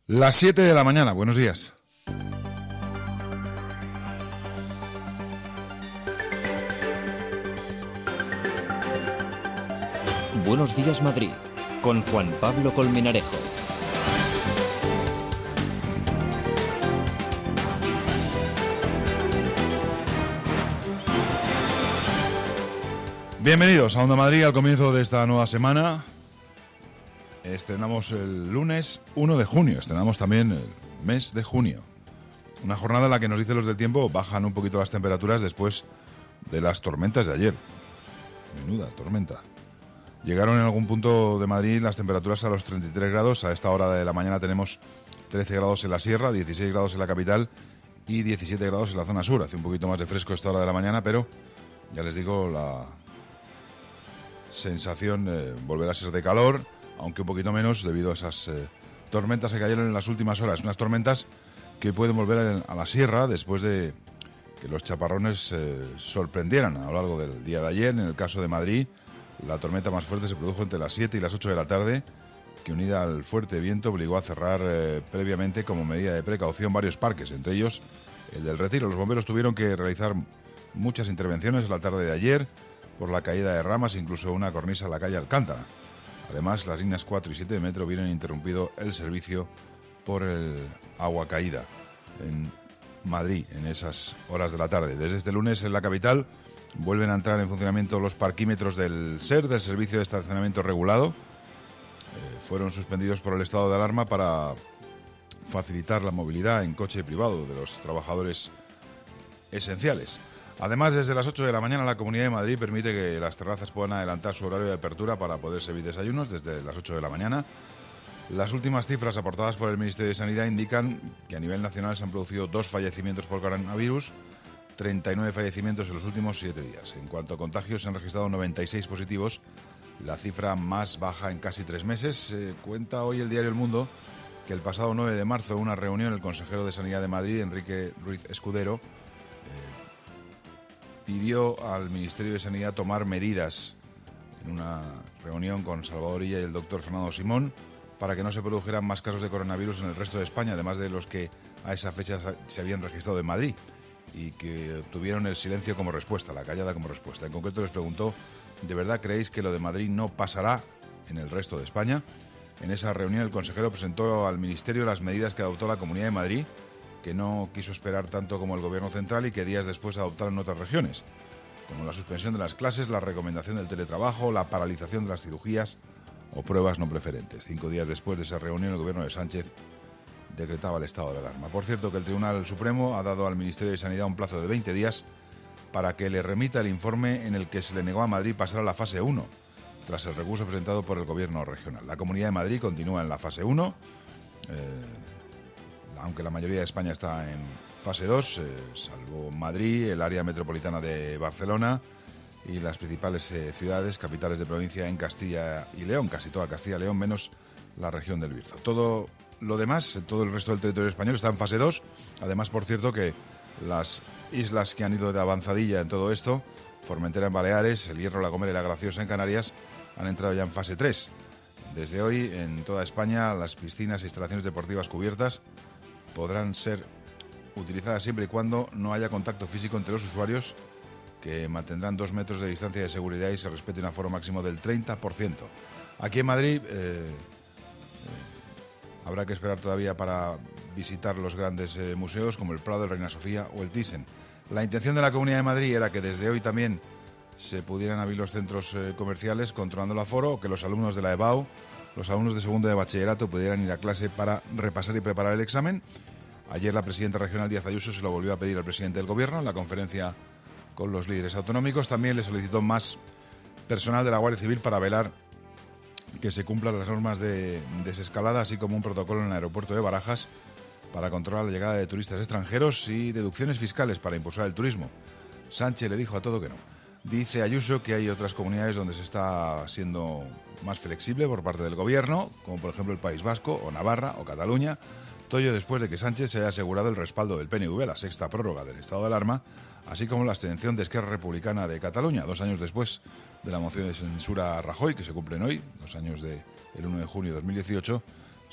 Las 7 de la mañana, buenos días. Buenos días, Madrid, con Juan Pablo Colmenarejo. Bienvenidos a Onda Madrid al comienzo de esta nueva semana. Estrenamos el lunes 1 de junio, estrenamos también el mes de junio. Una jornada en la que nos dicen los del tiempo bajan un poquito las temperaturas después de las tormentas de ayer. Menuda tormenta. Llegaron en algún punto de Madrid las temperaturas a los 33 grados. A esta hora de la mañana tenemos 13 grados en la sierra, 16 grados en la capital y 17 grados en la zona sur. Hace un poquito más de fresco a esta hora de la mañana, pero ya les digo, la sensación volverá a ser de calor, aunque un poquito menos debido a esas tormentas que cayeron en las últimas horas. Unas tormentas que pueden volver a la sierra después de que los chaparrones sorprendieran a lo largo del día de ayer. En el caso de Madrid, la tormenta más fuerte se produjo entre las 7 y las 8 de la tarde, que unida al fuerte viento obligó a cerrar previamente como medida de precaución varios parques, entre ellos el del Retiro. Los bomberos tuvieron que realizar muchas intervenciones la tarde de ayer por la caída de ramas, incluso una cornisa en la calle Alcántara. Además, las líneas 4 y 7 de metro vieron interrumpido el servicio por el agua caída en Madrid en esas horas de la tarde. Desde este lunes en la capital vuelven a entrar en funcionamiento los parquímetros del SER, del Servicio de Estacionamiento Regulado. Fueron suspendidos por el estado de alarma para facilitar la movilidad en coche privado de los trabajadores esenciales. Además, desde las 8 de la mañana la Comunidad de Madrid permite que las terrazas puedan adelantar su horario de apertura para poder servir desayunos desde las 8 de la mañana. Las últimas cifras aportadas por el Ministerio de Sanidad indican que a nivel nacional se han producido 2 fallecimientos por coronavirus, 39 fallecimientos en los últimos 7 días. En cuanto a contagios, se han registrado 96 positivos, la cifra más baja en casi 3 meses. Cuenta hoy el diario El Mundo que el pasado 9 de marzo, en una reunión, el consejero de Sanidad de Madrid, Enrique Ruiz Escudero, pidió al Ministerio de Sanidad tomar medidas en una reunión con Salvador Illa y el doctor Fernando Simón para que no se produjeran más casos de coronavirus en el resto de España, además de los que a esa fecha se habían registrado en Madrid y que obtuvieron el silencio como respuesta, la callada como respuesta. En concreto les preguntó: ¿de verdad creéis que lo de Madrid no pasará en el resto de España? En esa reunión el consejero presentó al Ministerio las medidas que adoptó la Comunidad de Madrid, que no quiso esperar tanto como el Gobierno central y que días después adoptaron otras regiones, como la suspensión de las clases, la recomendación del teletrabajo, la paralización de las cirugías o pruebas no preferentes. 5 días después de esa reunión, el Gobierno de Sánchez decretaba el estado de alarma. Por cierto, que el Tribunal Supremo ha dado al Ministerio de Sanidad un plazo de 20 días para que le remita el informe en el que se le negó a Madrid pasar a la fase 1, tras el recurso presentado por el Gobierno regional. La Comunidad de Madrid continúa en la fase 1, aunque la mayoría de España está en fase 2, salvo Madrid, el área metropolitana de Barcelona y las principales ciudades, capitales de provincia en Castilla y León, casi toda Castilla y León, menos la región del Bierzo. Todo lo demás, todo el resto del territorio español está en fase 2. Además, por cierto, que las islas que han ido de avanzadilla en todo esto, Formentera en Baleares, El Hierro, La Gomera y La Graciosa en Canarias, han entrado ya en fase 3. Desde hoy, en toda España, las piscinas e instalaciones deportivas cubiertas podrán ser utilizadas siempre y cuando no haya contacto físico entre los usuarios, que mantendrán 2 metros de distancia de seguridad y se respete un aforo máximo del 30%. Aquí en Madrid habrá que esperar todavía para visitar los grandes museos como el Prado, el Reina Sofía o el Thyssen. La intención de la Comunidad de Madrid era que desde hoy también se pudieran abrir los centros comerciales controlando el aforo, o que los alumnos de la EBAU, los alumnos de segundo de bachillerato, pudieran ir a clase para repasar y preparar el examen. Ayer la presidenta regional Díaz Ayuso se lo volvió a pedir al presidente del Gobierno en la conferencia con los líderes autonómicos. También le solicitó más personal de la Guardia Civil para velar que se cumplan las normas de desescalada, así como un protocolo en el aeropuerto de Barajas para controlar la llegada de turistas extranjeros y deducciones fiscales para impulsar el turismo. Sánchez le dijo a todo que no. Dice Ayuso que hay otras comunidades donde se está siendo más flexible por parte del Gobierno, como por ejemplo el País Vasco o Navarra o Cataluña. Todo ello después de que Sánchez se haya asegurado el respaldo del PNV a la sexta prórroga del estado de alarma, así como la abstención de Esquerra Republicana de Cataluña, 2 años después de la moción de censura a Rajoy, que se cumplen hoy, 2 años del 1 de junio de 2018,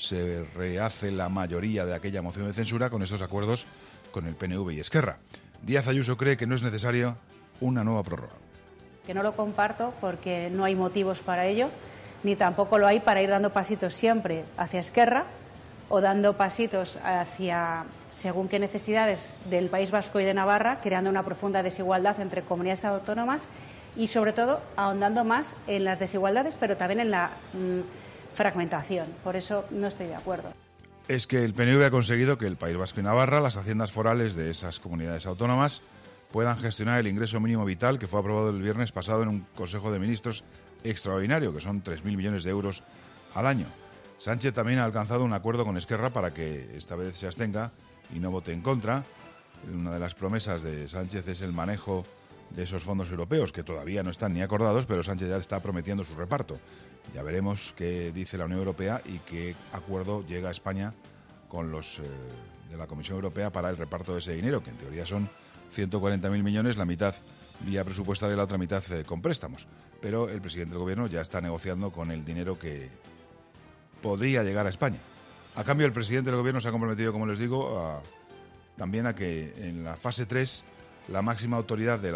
se rehace la mayoría de aquella moción de censura con estos acuerdos con el PNV y Esquerra. Díaz Ayuso cree que no es necesaria una nueva prórroga. Que no lo comparto porque no hay motivos para ello, ni tampoco lo hay para ir dando pasitos siempre hacia Esquerra o dando pasitos hacia según qué necesidades del País Vasco y de Navarra, creando una profunda desigualdad entre comunidades autónomas y, sobre todo, ahondando más en las desigualdades, pero también en la fragmentación. Por eso no estoy de acuerdo. Es que el PNV ha conseguido que el País Vasco y Navarra, las haciendas forales de esas comunidades autónomas, puedan gestionar el ingreso mínimo vital que fue aprobado el viernes pasado en un Consejo de Ministros extraordinario, que son 3.000 millones de euros al año. Sánchez también ha alcanzado un acuerdo con Esquerra para que esta vez se abstenga y no vote en contra. Una de las promesas de Sánchez es el manejo de esos fondos europeos, que todavía no están ni acordados, pero Sánchez ya está prometiendo su reparto. Ya veremos qué dice la Unión Europea y qué acuerdo llega a España con los de la Comisión Europea para el reparto de ese dinero, que en teoría son 140.000 millones, la mitad vía presupuestaria y la otra mitad con préstamos. Pero el presidente del Gobierno ya está negociando con el dinero que podría llegar a España. A cambio, el presidente del Gobierno se ha comprometido, como les digo, también a que en la fase 3 la máxima autoridad de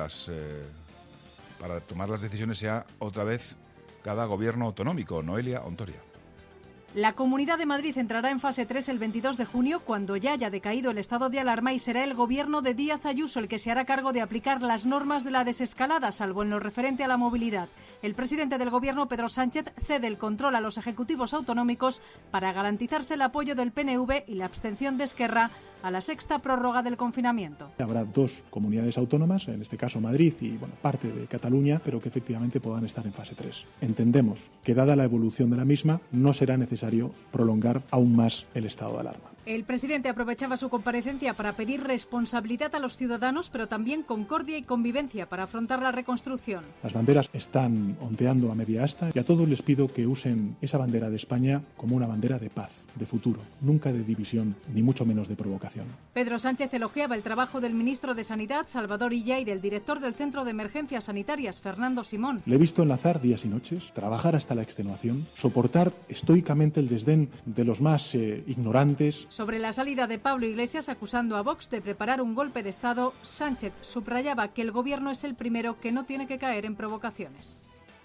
para tomar las decisiones sea otra vez cada gobierno autonómico. Noelia Ontoria. La Comunidad de Madrid entrará en fase 3 el 22 de junio, cuando ya haya decaído el estado de alarma, y será el gobierno de Díaz Ayuso el que se hará cargo de aplicar las normas de la desescalada, salvo en lo referente a la movilidad. El presidente del gobierno, Pedro Sánchez, cede el control a los ejecutivos autonómicos para garantizarse el apoyo del PNV y la abstención de Esquerra a la sexta prórroga del confinamiento. Habrá dos comunidades autónomas, en este caso Madrid y parte de Cataluña, pero que efectivamente puedan estar en fase 3. Entendemos que, dada la evolución de la misma, no será necesario prolongar aún más el estado de alarma. El presidente aprovechaba su comparecencia para pedir responsabilidad a los ciudadanos, pero también concordia y convivencia para afrontar la reconstrucción. Las banderas están ondeando a media asta y a todos les pido que usen esa bandera de España como una bandera de paz, de futuro, nunca de división, ni mucho menos de provocación. Pedro Sánchez elogiaba el trabajo del ministro de Sanidad, Salvador Illa, y del director del Centro de Emergencias Sanitarias, Fernando Simón. Le he visto enlazar días y noches, trabajar hasta la extenuación, soportar estoicamente el desdén de los más ignorantes. Sobre la salida de Pablo Iglesias acusando a Vox de preparar un golpe de Estado, Sánchez subrayaba que el gobierno es el primero que no tiene que caer en provocaciones.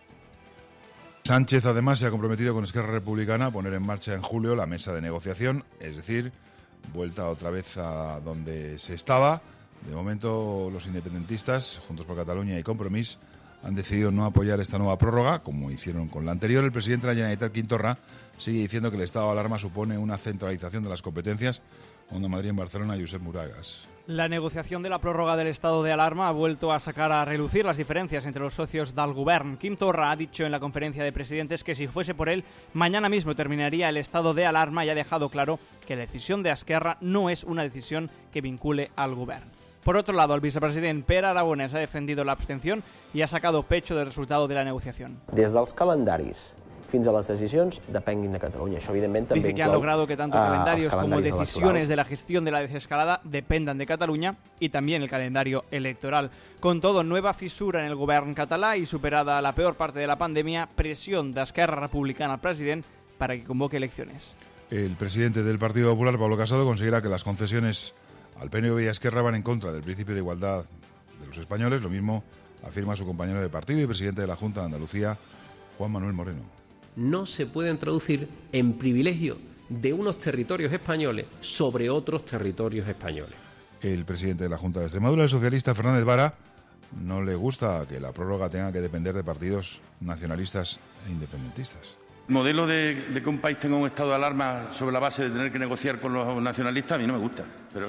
Sánchez además se ha comprometido con Esquerra Republicana a poner en marcha en julio la mesa de negociación, es decir, vuelta otra vez a donde se estaba. De momento los independentistas, Juntos por Cataluña y Compromís, han decidido no apoyar esta nueva prórroga, como hicieron con la anterior. El presidente de la Generalitat, Quim Torra, sigue diciendo que el estado de alarma supone una centralización de las competencias. Onda Madrid en Barcelona, Josep Moragas. La negociación de la prórroga del estado de alarma ha vuelto a sacar a relucir las diferencias entre los socios del Govern. Quim Torra ha dicho en la conferencia de presidentes que si fuese por él, mañana mismo terminaría el estado de alarma, y ha dejado claro que la decisión de Esquerra no es una decisión que vincule al Govern. Por otro lado, el vicepresidente Pere Aragonès ha defendido la abstención y ha sacado pecho del resultado de la negociación. Des dels calendaris fins a les decisions depenguin de Catalunya. Això, evidentment, també dice que han logrado que tanto calendarios como decisiones de la gestión de la desescalada dependan de Cataluña, y también el calendario electoral. Con todo, nueva fisura en el govern català y superada la peor parte de la pandemia, presión de Esquerra Republicana al presidente para que convoque elecciones. El presidente del Partido Popular, Pablo Casado, considera que las concesiones al PNV y a Esquerra van en contra del principio de igualdad de los españoles. Lo mismo afirma su compañero de partido y presidente de la Junta de Andalucía, Juan Manuel Moreno. No se pueden traducir en privilegio de unos territorios españoles sobre otros territorios españoles. El presidente de la Junta de Extremadura, el socialista Fernández Vara, no le gusta que la prórroga tenga que depender de partidos nacionalistas e independentistas. El modelo de que un país tenga un estado de alarma sobre la base de tener que negociar con los nacionalistas a mí no me gusta. Pero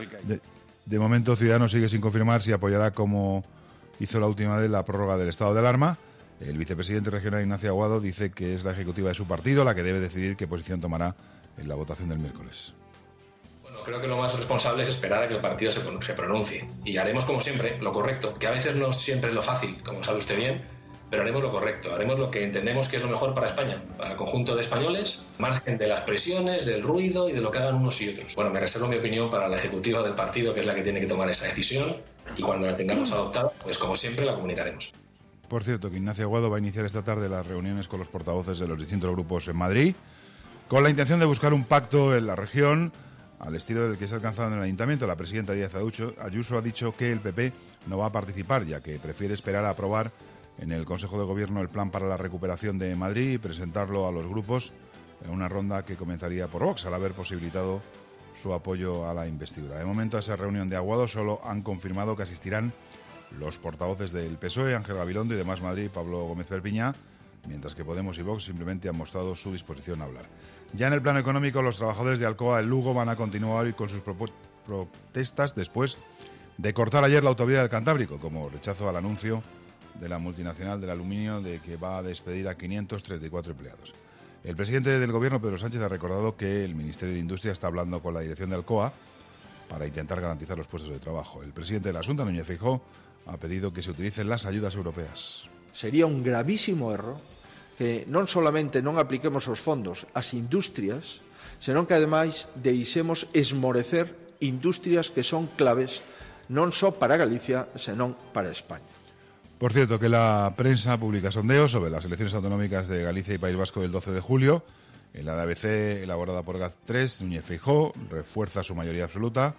de momento, Ciudadanos sigue sin confirmar si apoyará, como hizo la última vez, la prórroga del estado de alarma. El vicepresidente regional, Ignacio Aguado, dice que es la ejecutiva de su partido la que debe decidir qué posición tomará en la votación del miércoles. Bueno, creo que lo más responsable es esperar a que el partido se pronuncie. Y haremos, como siempre, lo correcto, que a veces no siempre es lo fácil, como sabe usted bien, pero haremos lo correcto, haremos lo que entendemos que es lo mejor para España, para el conjunto de españoles, margen de las presiones, del ruido y de lo que hagan unos y otros. Bueno, me reservo mi opinión para la ejecutiva del partido, que es la que tiene que tomar esa decisión, y cuando la tengamos adoptada, pues como siempre la comunicaremos. Por cierto, que Ignacio Aguado va a iniciar esta tarde las reuniones con los portavoces de los distintos grupos en Madrid. con la intención de buscar un pacto en la región al estilo del que se ha alcanzado en el Ayuntamiento. La presidenta Díaz Ayuso ha dicho que el PP no va a participar, ya que prefiere esperar a aprobar en el Consejo de Gobierno el plan para la recuperación de Madrid y presentarlo a los grupos en una ronda que comenzaría por Vox, al haber posibilitado su apoyo a la investidura. De momento, a esa reunión de Aguado solo han confirmado que asistirán los portavoces del PSOE, Ángel Gabilondo, y de Más Madrid, Pablo Gómez Perpiñá, mientras que Podemos y Vox simplemente han mostrado su disposición a hablar. Ya en el plano económico, los trabajadores de Alcoa en Lugo van a continuar hoy con sus protestas después de cortar ayer la autovía del Cantábrico, como rechazo al anuncio de la multinacional del aluminio de que va a despedir a 534 empleados. El presidente del Gobierno, Pedro Sánchez, ha recordado que el Ministerio de Industria está hablando con la dirección de Alcoa para intentar garantizar los puestos de trabajo. El presidente de la Xunta, Núñez Feijóo, ha pedido que se utilicen las ayudas europeas. Sería un gravísimo erro que non solamente non apliquemos os fondos ás industrias, senón que ademais deixemos esmorecer industrias que son claves non só para Galicia, senón para España. Por cierto, que la prensa publica sondeos sobre las elecciones autonómicas de Galicia y País Vasco del 12 de julio. En la de ABC, elaborada por GAZ3, Núñez Feijóo refuerza su mayoría absoluta,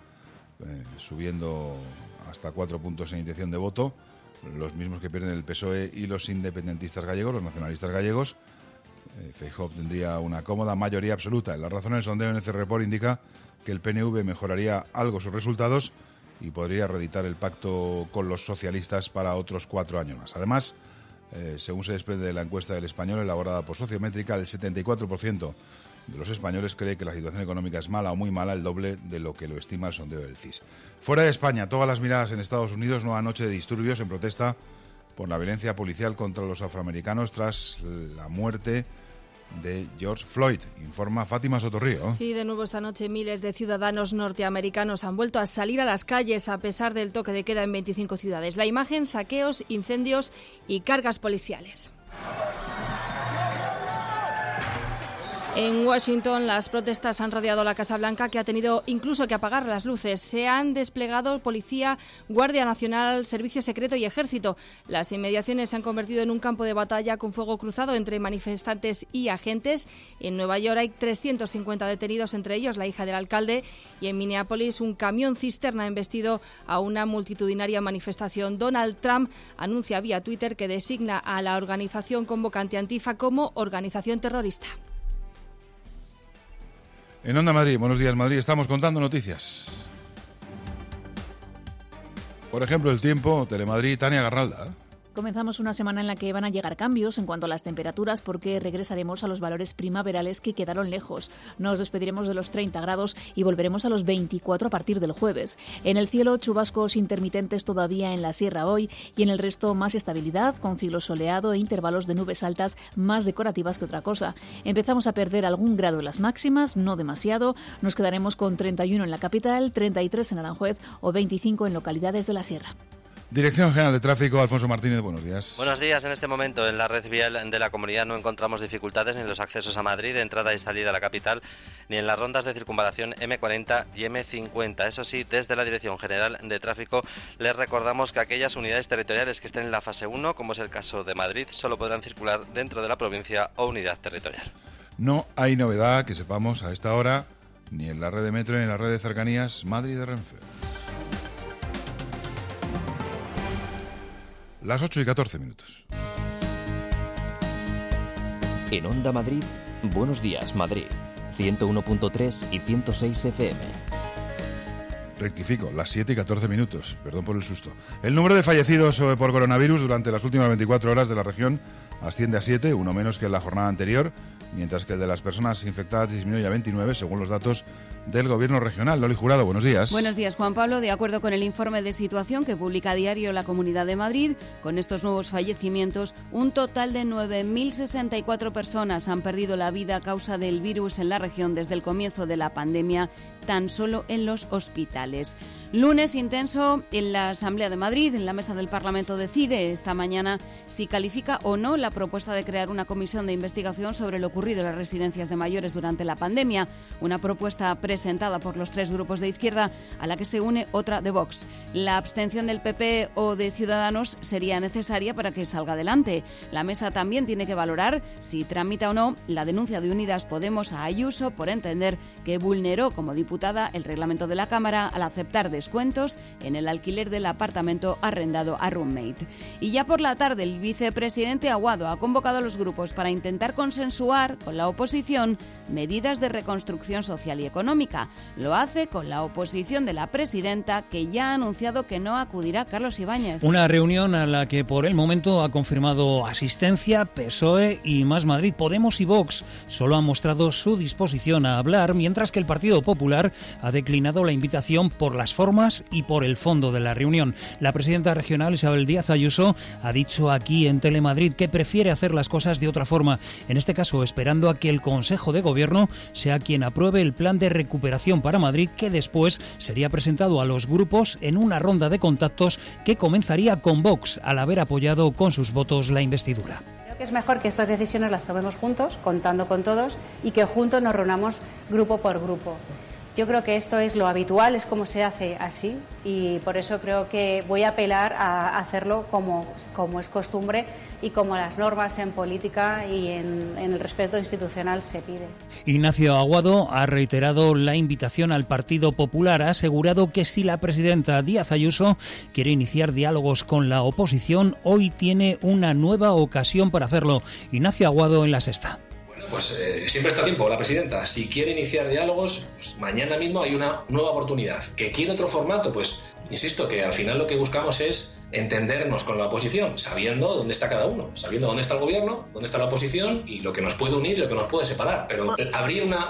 subiendo hasta 4 puntos en intención de voto, los mismos que pierden el PSOE y los independentistas gallegos, los nacionalistas gallegos. Feijóo obtendría una cómoda mayoría absoluta. En la razón, el sondeo en el Report indica que el PNV mejoraría algo sus resultados y podría reeditar el pacto con los socialistas para otros 4 años más. Además, según se desprende de la encuesta del Español elaborada por Sociométrica, el 74% de los españoles cree que la situación económica es mala o muy mala, el doble de lo que lo estima el sondeo del CIS. Fuera de España, todas las miradas en Estados Unidos, nueva noche de disturbios en protesta por la violencia policial contra los afroamericanos tras la muerte de George Floyd, informa Fátima Sotorrío. Sí, de nuevo esta noche miles de ciudadanos norteamericanos han vuelto a salir a las calles a pesar del toque de queda en 25 ciudades. La imagen, saqueos, incendios y cargas policiales. En Washington, las protestas han rodeado la Casa Blanca, que ha tenido incluso que apagar las luces. Se han desplegado policía, Guardia Nacional, Servicio Secreto y Ejército. Las inmediaciones se han convertido en un campo de batalla con fuego cruzado entre manifestantes y agentes. En Nueva York hay 350 detenidos, entre ellos la hija del alcalde. Y en Minneapolis, un camión cisterna ha embestido a una multitudinaria manifestación. Donald Trump anuncia vía Twitter que designa a la organización convocante Antifa como organización terrorista. En Onda Madrid, Buenos Días Madrid, estamos contando noticias. Por ejemplo, el tiempo, Telemadrid, Tania Garralda. Comenzamos una semana en la que van a llegar cambios en cuanto a las temperaturas, porque regresaremos a los valores primaverales que quedaron lejos. Nos despediremos de los 30 grados y volveremos a los 24 a partir del jueves. En el cielo, chubascos intermitentes todavía en la sierra hoy, y en el resto más estabilidad, con cielo soleado e intervalos de nubes altas más decorativas que otra cosa. Empezamos a perder algún grado en las máximas, no demasiado. Nos quedaremos con 31 en la capital, 33 en Aranjuez o 25 en localidades de la sierra. Dirección General de Tráfico, Alfonso Martínez, buenos días. Buenos días. En este momento en la red vial de la comunidad no encontramos dificultades ni en los accesos a Madrid, entrada y salida a la capital, ni en las rondas de circunvalación M40 y M50. Eso sí, desde la Dirección General de Tráfico les recordamos que aquellas unidades territoriales que estén en la fase 1, como es el caso de Madrid, solo podrán circular dentro de la provincia o unidad territorial. No hay novedad que sepamos a esta hora, ni en la red de metro ni en la red de cercanías Madrid de Renfe. Las 8:14. En Onda Madrid, Buenos Días Madrid, 101.3 y 106 FM. Rectifico, las 7:14, perdón por el susto. El número de fallecidos por coronavirus durante las últimas 24 horas de la región asciende a 7, uno menos que en la jornada anterior, mientras que el de las personas infectadas disminuye a 29, según los datos del Gobierno regional. Loli Jurado, buenos días. Buenos días, Juan Pablo. De acuerdo con el informe de situación que publica a diario la Comunidad de Madrid, con estos nuevos fallecimientos, un total de 9.064 personas han perdido la vida a causa del virus en la región desde el comienzo de la pandemia, tan solo en los hospitales. Lunes intenso en la Asamblea de Madrid. En la mesa del Parlamento decide esta mañana si califica o no la propuesta de crear una comisión de investigación sobre lo ocurrido en las residencias de mayores durante la pandemia. Una propuesta presentada por los 3 grupos de izquierda, a la que se une otra de Vox. La abstención del PP o de Ciudadanos sería necesaria para que salga adelante. La mesa también tiene que valorar si tramita o no la denuncia de Unidas Podemos a Ayuso por entender que vulneró como diputada el reglamento de la Cámara al aceptar descuentos en el alquiler del apartamento arrendado a roommate. Y ya por la tarde el vicepresidente Aguado ha convocado a los grupos para intentar consensuar con la oposición medidas de reconstrucción social y económica. Lo hace con la oposición de la presidenta, que ya ha anunciado que no acudirá. Carlos Ibáñez. Una reunión a la que por el momento ha confirmado asistencia PSOE y Más Madrid. Podemos y Vox solo han mostrado su disposición a hablar, mientras que el Partido Popular ha declinado la invitación por las formas y por el fondo de la reunión. La presidenta regional, Isabel Díaz Ayuso, ha dicho aquí en Telemadrid que prefiere hacer las cosas de otra forma, en este caso esperando a que el Consejo de Gobierno sea quien apruebe el plan de recuperación para Madrid, que después sería presentado a los grupos en una ronda de contactos que comenzaría con Vox, al haber apoyado con sus votos la investidura. Creo que es mejor que estas decisiones las tomemos juntos, contando con todos, y que juntos nos reunamos grupo por grupo. Yo creo que esto es lo habitual, es como se hace así, y por eso creo que voy a apelar a hacerlo como es costumbre y como las normas en política y en el respeto institucional se pide. Ignacio Aguado ha reiterado la invitación al Partido Popular. Ha asegurado que si la presidenta Díaz Ayuso quiere iniciar diálogos con la oposición, hoy tiene una nueva ocasión para hacerlo. Ignacio Aguado en La Sexta. Pues siempre está a tiempo la presidenta. Si quiere iniciar diálogos, pues mañana mismo hay una nueva oportunidad. ¿Que quiere otro formato? Pues insisto que al final lo que buscamos es entendernos con la oposición, sabiendo dónde está cada uno, sabiendo dónde está el gobierno, dónde está la oposición y lo que nos puede unir y lo que nos puede separar. Pero abrir una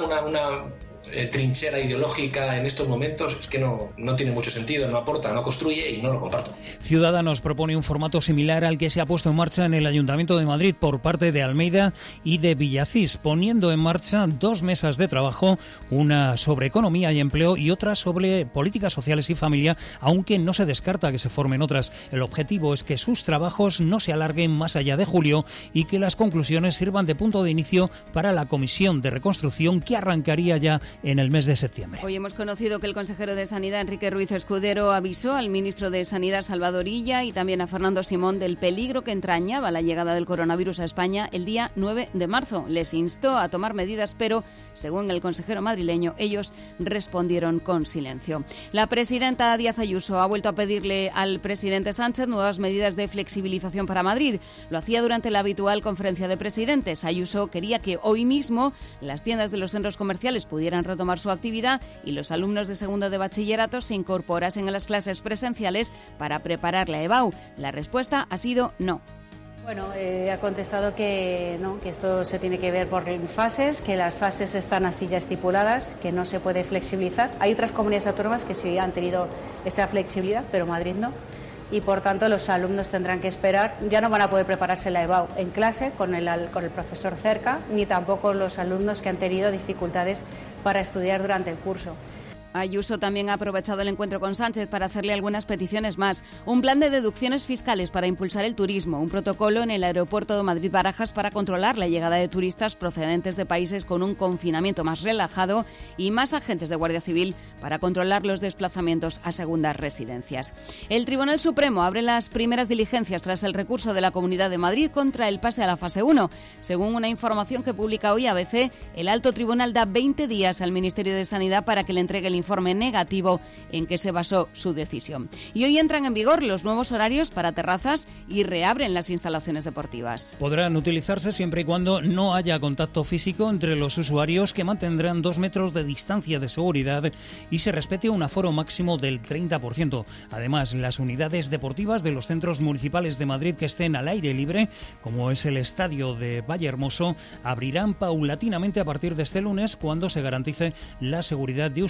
trinchera ideológica en estos momentos es que no tiene mucho sentido, no aporta, no construye y no lo comparto. Ciudadanos propone un formato similar al que se ha puesto en marcha en el Ayuntamiento de Madrid por parte de Almeida y de Villacís, poniendo en marcha 2 mesas de trabajo, una sobre economía y empleo y otra sobre políticas sociales y familia, aunque no se descarta que se formen otras. El objetivo es que sus trabajos no se alarguen más allá de julio y que las conclusiones sirvan de punto de inicio para la Comisión de Reconstrucción, que arrancaría ya en el mes de septiembre. Hoy hemos conocido que el consejero de Sanidad, Enrique Ruiz Escudero, avisó al ministro de Sanidad, Salvador Illa, y también a Fernando Simón del peligro que entrañaba la llegada del coronavirus a España el día 9 de marzo. Les instó a tomar medidas, pero, según el consejero madrileño, ellos respondieron con silencio. La presidenta Díaz Ayuso ha vuelto a pedirle al presidente Sánchez nuevas medidas de flexibilización para Madrid. Lo hacía durante la habitual conferencia de presidentes. Ayuso quería que hoy mismo las tiendas de los centros comerciales pudieran retomar su actividad y los alumnos de segundo de bachillerato se incorporasen a las clases presenciales para preparar la EBAU. La respuesta ha sido no. Bueno, ha contestado que no, que esto se tiene que ver por fases, que las fases están así ya estipuladas, que no se puede flexibilizar. Hay otras comunidades autónomas que sí han tenido esa flexibilidad, pero Madrid no. Y por tanto los alumnos tendrán que esperar, ya no van a poder prepararse la EBAU en clase con el profesor cerca, ni tampoco los alumnos que han tenido dificultades para estudiar durante el curso. Ayuso también ha aprovechado el encuentro con Sánchez para hacerle algunas peticiones más. Un plan de deducciones fiscales para impulsar el turismo, un protocolo en el aeropuerto de Madrid-Barajas para controlar la llegada de turistas procedentes de países con un confinamiento más relajado y más agentes de Guardia Civil para controlar los desplazamientos a segundas residencias. El Tribunal Supremo abre las primeras diligencias tras el recurso de la Comunidad de Madrid contra el pase a la fase 1. Según una información que publica hoy ABC, el Alto Tribunal da 20 días al Ministerio de Sanidad para que le entregue el informe negativo en que se basó su decisión. Y hoy entran en vigor los nuevos horarios para terrazas y reabren las instalaciones deportivas. Podrán utilizarse siempre y cuando no haya contacto físico entre los usuarios, que mantendrán 2 metros de distancia de seguridad y se respete un aforo máximo del 30%. Además, las unidades deportivas de los centros municipales de Madrid que estén al aire libre, como es el estadio de Vallehermoso, abrirán paulatinamente a partir de este lunes, cuando se garantice la seguridad de usuarios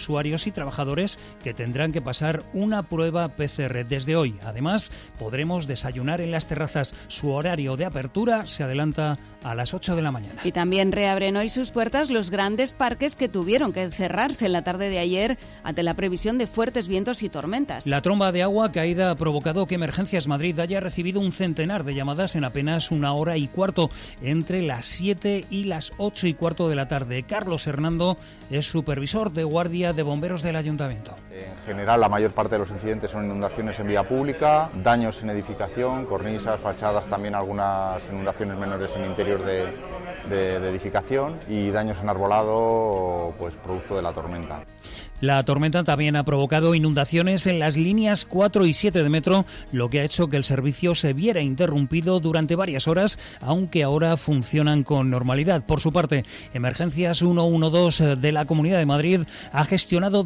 y trabajadores que tendrán que pasar una prueba PCR desde hoy. Además, podremos desayunar en las terrazas. Su horario de apertura se adelanta a las 8 de la mañana. Y también reabren hoy sus puertas los grandes parques que tuvieron que cerrarse en la tarde de ayer ante la previsión de fuertes vientos y tormentas. La tromba de agua caída ha provocado que Emergencias Madrid haya recibido un centenar de llamadas en apenas 1 hora y cuarto, entre las 7 y las 8 y cuarto de la tarde. Carlos Hernando es supervisor de guardia de bomberos del Ayuntamiento. En general, la mayor parte de los incidentes son inundaciones en vía pública, daños en edificación, cornisas, fachadas, también algunas inundaciones menores en el interior de edificación y daños en arbolado, pues producto de la tormenta. La tormenta también ha provocado inundaciones en las líneas 4 y 7 de metro, lo que ha hecho que el servicio se viera interrumpido durante varias horas, aunque ahora funcionan con normalidad. Por su parte, Emergencias 112 de la Comunidad de Madrid ha gestionado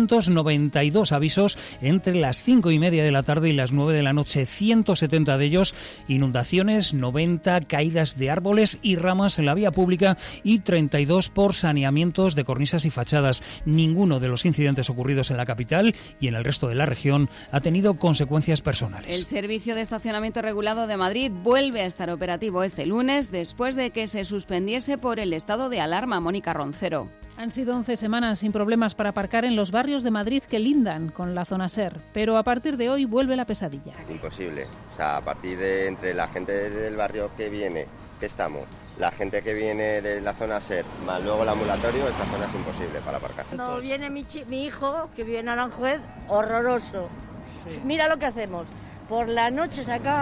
292 avisos entre las 5:30 de la tarde y las 9 de la noche, 170 de ellos inundaciones, 90 caídas de árboles y ramas en la vía pública y 32 por saneamientos de cornisas y fachadas. Ninguno de los incidentes ocurridos en la capital y en el resto de la región ha tenido consecuencias personales. El Servicio de Estacionamiento Regulado de Madrid vuelve a estar operativo este lunes después de que se suspendiese por el estado de alarma. Mónica Roncero. Han sido 11 semanas sin problemas para aparcar en los barrios de Madrid que lindan con la zona SER, pero a partir de hoy vuelve la pesadilla. Imposible. O sea, a partir de entre la gente del barrio que viene, que estamos, la gente que viene de la zona SER, más luego el ambulatorio, esta zona es imposible para aparcar. Cuando viene mi hijo, que vive en Aranjuez, horroroso. Sí. Mira lo que hacemos. Por la noche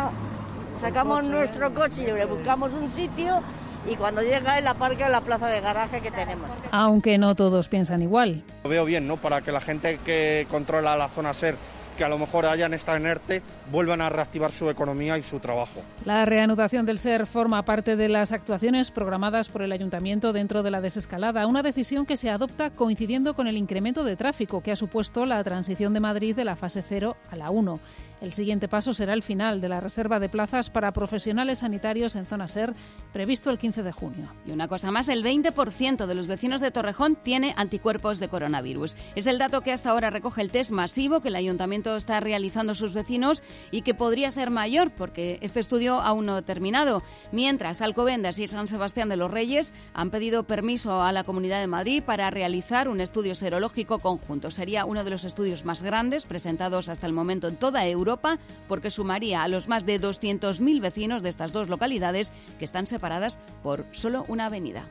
sacamos nuestro coche y le buscamos un sitio y cuando llega él aparca en la plaza de garaje que tenemos. Aunque no todos piensan igual. Lo veo bien, ¿no? Para que la gente que controla la zona SER, que a lo mejor hayan estado en ERTE, vuelvan a reactivar su economía y su trabajo. La reanudación del SER forma parte de las actuaciones programadas por el Ayuntamiento dentro de la desescalada, una decisión que se adopta coincidiendo con el incremento de tráfico que ha supuesto la transición de Madrid de la fase 0 a la 1. El siguiente paso será el final de la reserva de plazas para profesionales sanitarios en zona SER, previsto el 15 de junio. Y una cosa más, el 20% de los vecinos de Torrejón tiene anticuerpos de coronavirus. Es el dato que hasta ahora recoge el test masivo que el Ayuntamiento está realizando a sus vecinos y que podría ser mayor porque este estudio aún no ha terminado. Mientras, Alcobendas y San Sebastián de los Reyes han pedido permiso a la Comunidad de Madrid para realizar un estudio serológico conjunto. Sería uno de los estudios más grandes presentados hasta el momento en toda Europa, porque sumaría a los más de 200.000 vecinos de estas dos localidades que están separadas por solo una avenida.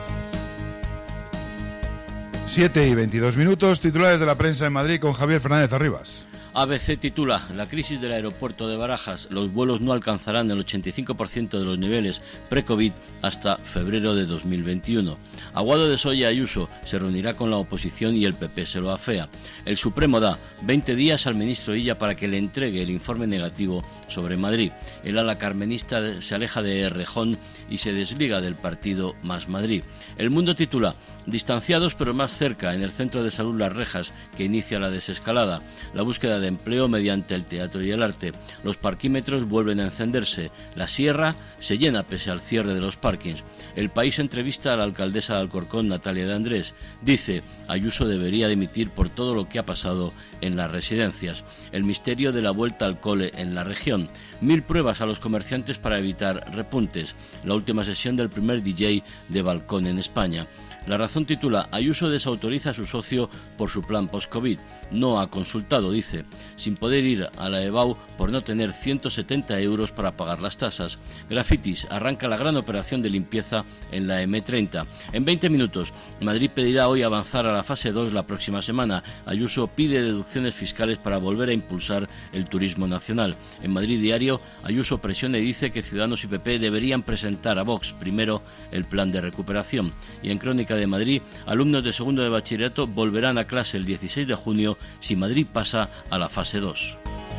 7:22, titulares de la prensa en Madrid con Javier Fernández Arribas. ABC titula: la crisis del aeropuerto de Barajas, los vuelos no alcanzarán el 85% de los niveles pre-COVID hasta febrero de 2021. Aguado desoye Ayuso, se reunirá con la oposición y el PP se lo afea. El Supremo da 20 días al ministro Illa para que le entregue el informe negativo sobre Madrid. El ala carmenista se aleja de Errejón y se desliga del partido Más Madrid. El Mundo titula: distanciados pero más cerca, en el Centro de Salud Las Rejas, que inicia la desescalada. La búsqueda de empleo mediante el teatro y el arte. Los parquímetros vuelven a encenderse. La Sierra se llena pese al cierre de los parkings. El País entrevista a la alcaldesa de Alcorcón, Natalia de Andrés. Dice: Ayuso debería dimitir por todo lo que ha pasado en las residencias. El misterio de la vuelta al cole en la región. 1000 pruebas a los comerciantes para evitar repuntes. La última sesión del primer DJ de balcón en España. La Razón titula: Ayuso desautoriza a su socio por su plan post-COVID. No ha consultado, dice, sin poder ir a la EBAU por no tener 170 euros para pagar las tasas. Grafitis, arranca la gran operación de limpieza en la M30. En 20 minutos, Madrid pedirá hoy avanzar a la fase 2 la próxima semana. Ayuso pide deducciones fiscales para volver a impulsar el turismo nacional. En Madrid Diario, Ayuso presiona y dice que Ciudadanos y PP deberían presentar a Vox primero el plan de recuperación. Y en Crónica de Madrid, alumnos de segundo de bachillerato volverán a clase el 16 de junio si Madrid pasa a la fase 2.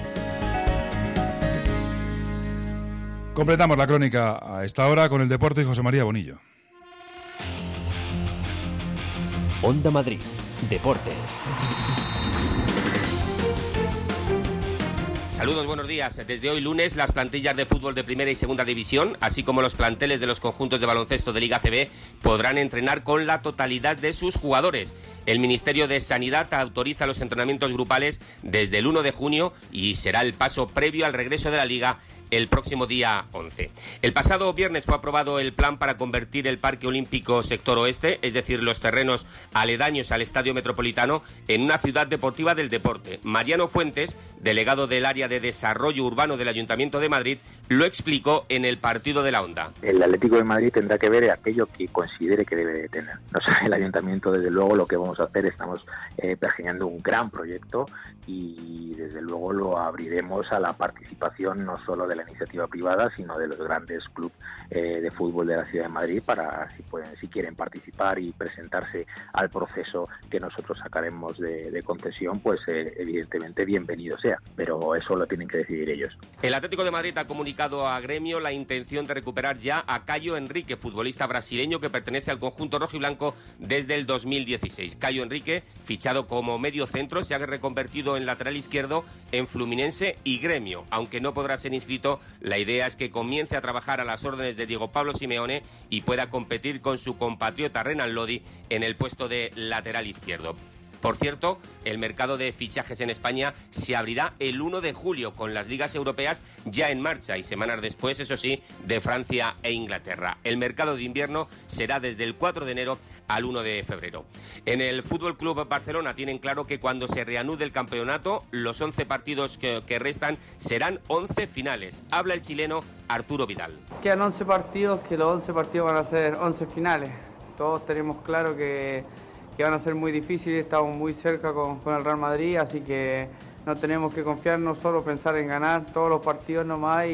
Completamos la crónica a esta hora con el deporte y José María Bonillo. Onda Madrid, Deportes. Saludos, buenos días. Desde hoy lunes, las plantillas de fútbol de primera y segunda división, así como los planteles de los conjuntos de baloncesto de Liga ACB, podrán entrenar con la totalidad de sus jugadores. El Ministerio de Sanidad autoriza los entrenamientos grupales desde el 1 de junio y será el paso previo al regreso de la Liga el próximo día 11. El pasado viernes fue aprobado el plan para convertir el Parque Olímpico Sector Oeste, es decir, los terrenos aledaños al Estadio Metropolitano, en una ciudad deportiva del deporte. Mariano Fuentes, delegado del área de desarrollo urbano del Ayuntamiento de Madrid, lo explicó en el partido de la Onda. El Atlético de Madrid tendrá que ver aquello que considere que debe de tener. No sabe el Ayuntamiento, desde luego, lo que vamos a hacer. Estamos pergeñando un gran proyecto y desde luego lo abriremos a la participación no solo de la iniciativa privada, sino de los grandes clubes de fútbol de la Ciudad de Madrid, para si quieren participar y presentarse al proceso que nosotros sacaremos de concesión, pues evidentemente bienvenido sea, pero eso lo tienen que decidir ellos. El Atlético de Madrid ha comunicado a Gremio la intención de recuperar ya a Caio Henrique, futbolista brasileño que pertenece al conjunto rojiblanco desde el 2016. Caio Henrique, fichado como medio centro, se ha reconvertido en lateral izquierdo en Fluminense y Gremio. Aunque no podrá ser inscrito, la idea es que comience a trabajar a las órdenes de Diego Pablo Simeone y pueda competir con su compatriota Renan Lodi en el puesto de lateral izquierdo. Por cierto, el mercado de fichajes en España se abrirá el 1 de julio con las ligas europeas ya en marcha y semanas después, eso sí, de Francia e Inglaterra. El mercado de invierno será desde el 4 de enero al 1 de febrero. En el FC Barcelona tienen claro que cuando se reanude el campeonato, los 11 partidos que restan serán 11 finales. Habla el chileno Arturo Vidal. Quedan 11 partidos, que los 11 partidos van a ser 11 finales. Todos tenemos claro que van a ser muy difíciles, estamos muy cerca con el Real Madrid, así que no tenemos que confiarnos, solo pensar en ganar todos los partidos nomás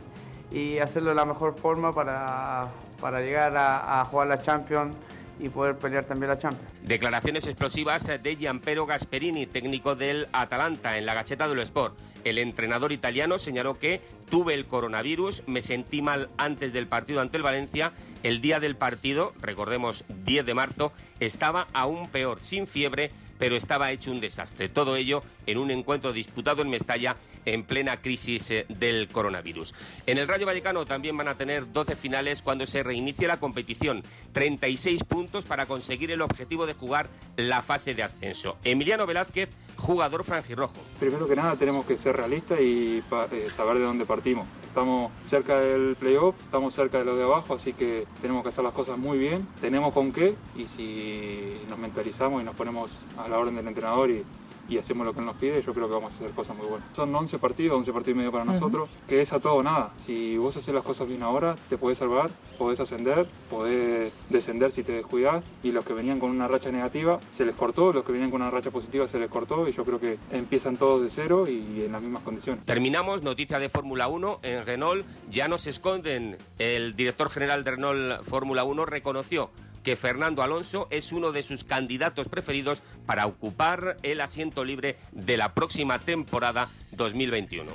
y hacerlo de la mejor forma para llegar a jugar la Champions y poder pelear también la Champions. Declaraciones explosivas de Gianpiero Gasperini, técnico del Atalanta, en la Gazzetta dello Sport. El entrenador italiano señaló que tuve el coronavirus, me sentí mal antes del partido ante el Valencia. El día del partido, recordemos 10 de marzo, estaba aún peor, sin fiebre, pero estaba hecho un desastre. Todo ello en un encuentro disputado en Mestalla en plena crisis del coronavirus. En el Rayo Vallecano también van a tener 12 finales cuando se reinicie la competición. 36 puntos para conseguir el objetivo de jugar la fase de ascenso. Emiliano Velázquez, jugador franjirrojo. Primero que nada tenemos que ser realistas y saber de dónde partimos. Estamos cerca del playoff, estamos cerca de lo de abajo, así que tenemos que hacer las cosas muy bien. Tenemos con qué, y si nos mentalizamos y nos ponemos a la orden del entrenador y hacemos lo que él nos pide, yo creo que vamos a hacer cosas muy buenas. Son 11 partidos y medio para nosotros, que es a todo o nada. Si vos haces las cosas bien ahora, te podés salvar, podés ascender, podés descender si te descuidás, y los que venían con una racha negativa se les cortó, los que venían con una racha positiva se les cortó, y yo creo que empiezan todos de cero y en las mismas condiciones. Terminamos, noticia de Fórmula 1, en Renault ya no se esconden. El director general de Renault Fórmula 1 reconoció que Fernando Alonso es uno de sus candidatos preferidos para ocupar el asiento libre de la próxima temporada 2021.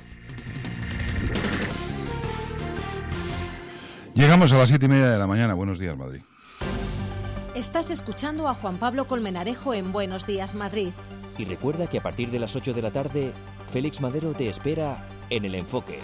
Llegamos a las 7:30 de la mañana. Buenos días, Madrid. Estás escuchando a Juan Pablo Colmenarejo en Buenos Días, Madrid. Y recuerda que a partir de las 8 de la tarde, Félix Madero te espera en El Enfoque.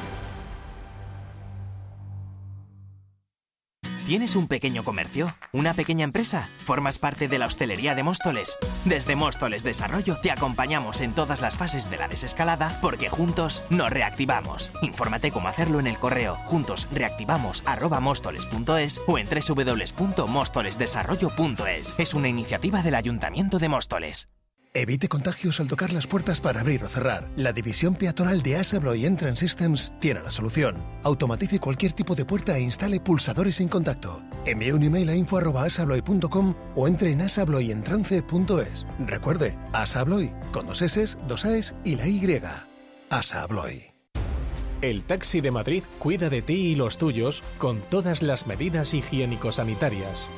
¿Tienes un pequeño comercio? ¿Una pequeña empresa? ¿Formas parte de la hostelería de Móstoles? Desde Móstoles Desarrollo te acompañamos en todas las fases de la desescalada, porque juntos nos reactivamos. Infórmate cómo hacerlo en el correo juntosreactivamos@móstoles.es o en www.móstolesdesarrollo.es. Es una iniciativa del Ayuntamiento de Móstoles. Evite contagios al tocar las puertas para abrir o cerrar. La división peatonal de AS Abloy Entrance Systems tiene la solución. Automatice cualquier tipo de puerta e instale pulsadores sin contacto. Envíe un email a info@asabloy.com o entre en asabloyentrance.es. Recuerde, AS Abloy, con 2 S, 2 AES y la Y. AS Abloy. El Taxi de Madrid cuida de ti y los tuyos con todas las medidas higiénico-sanitarias.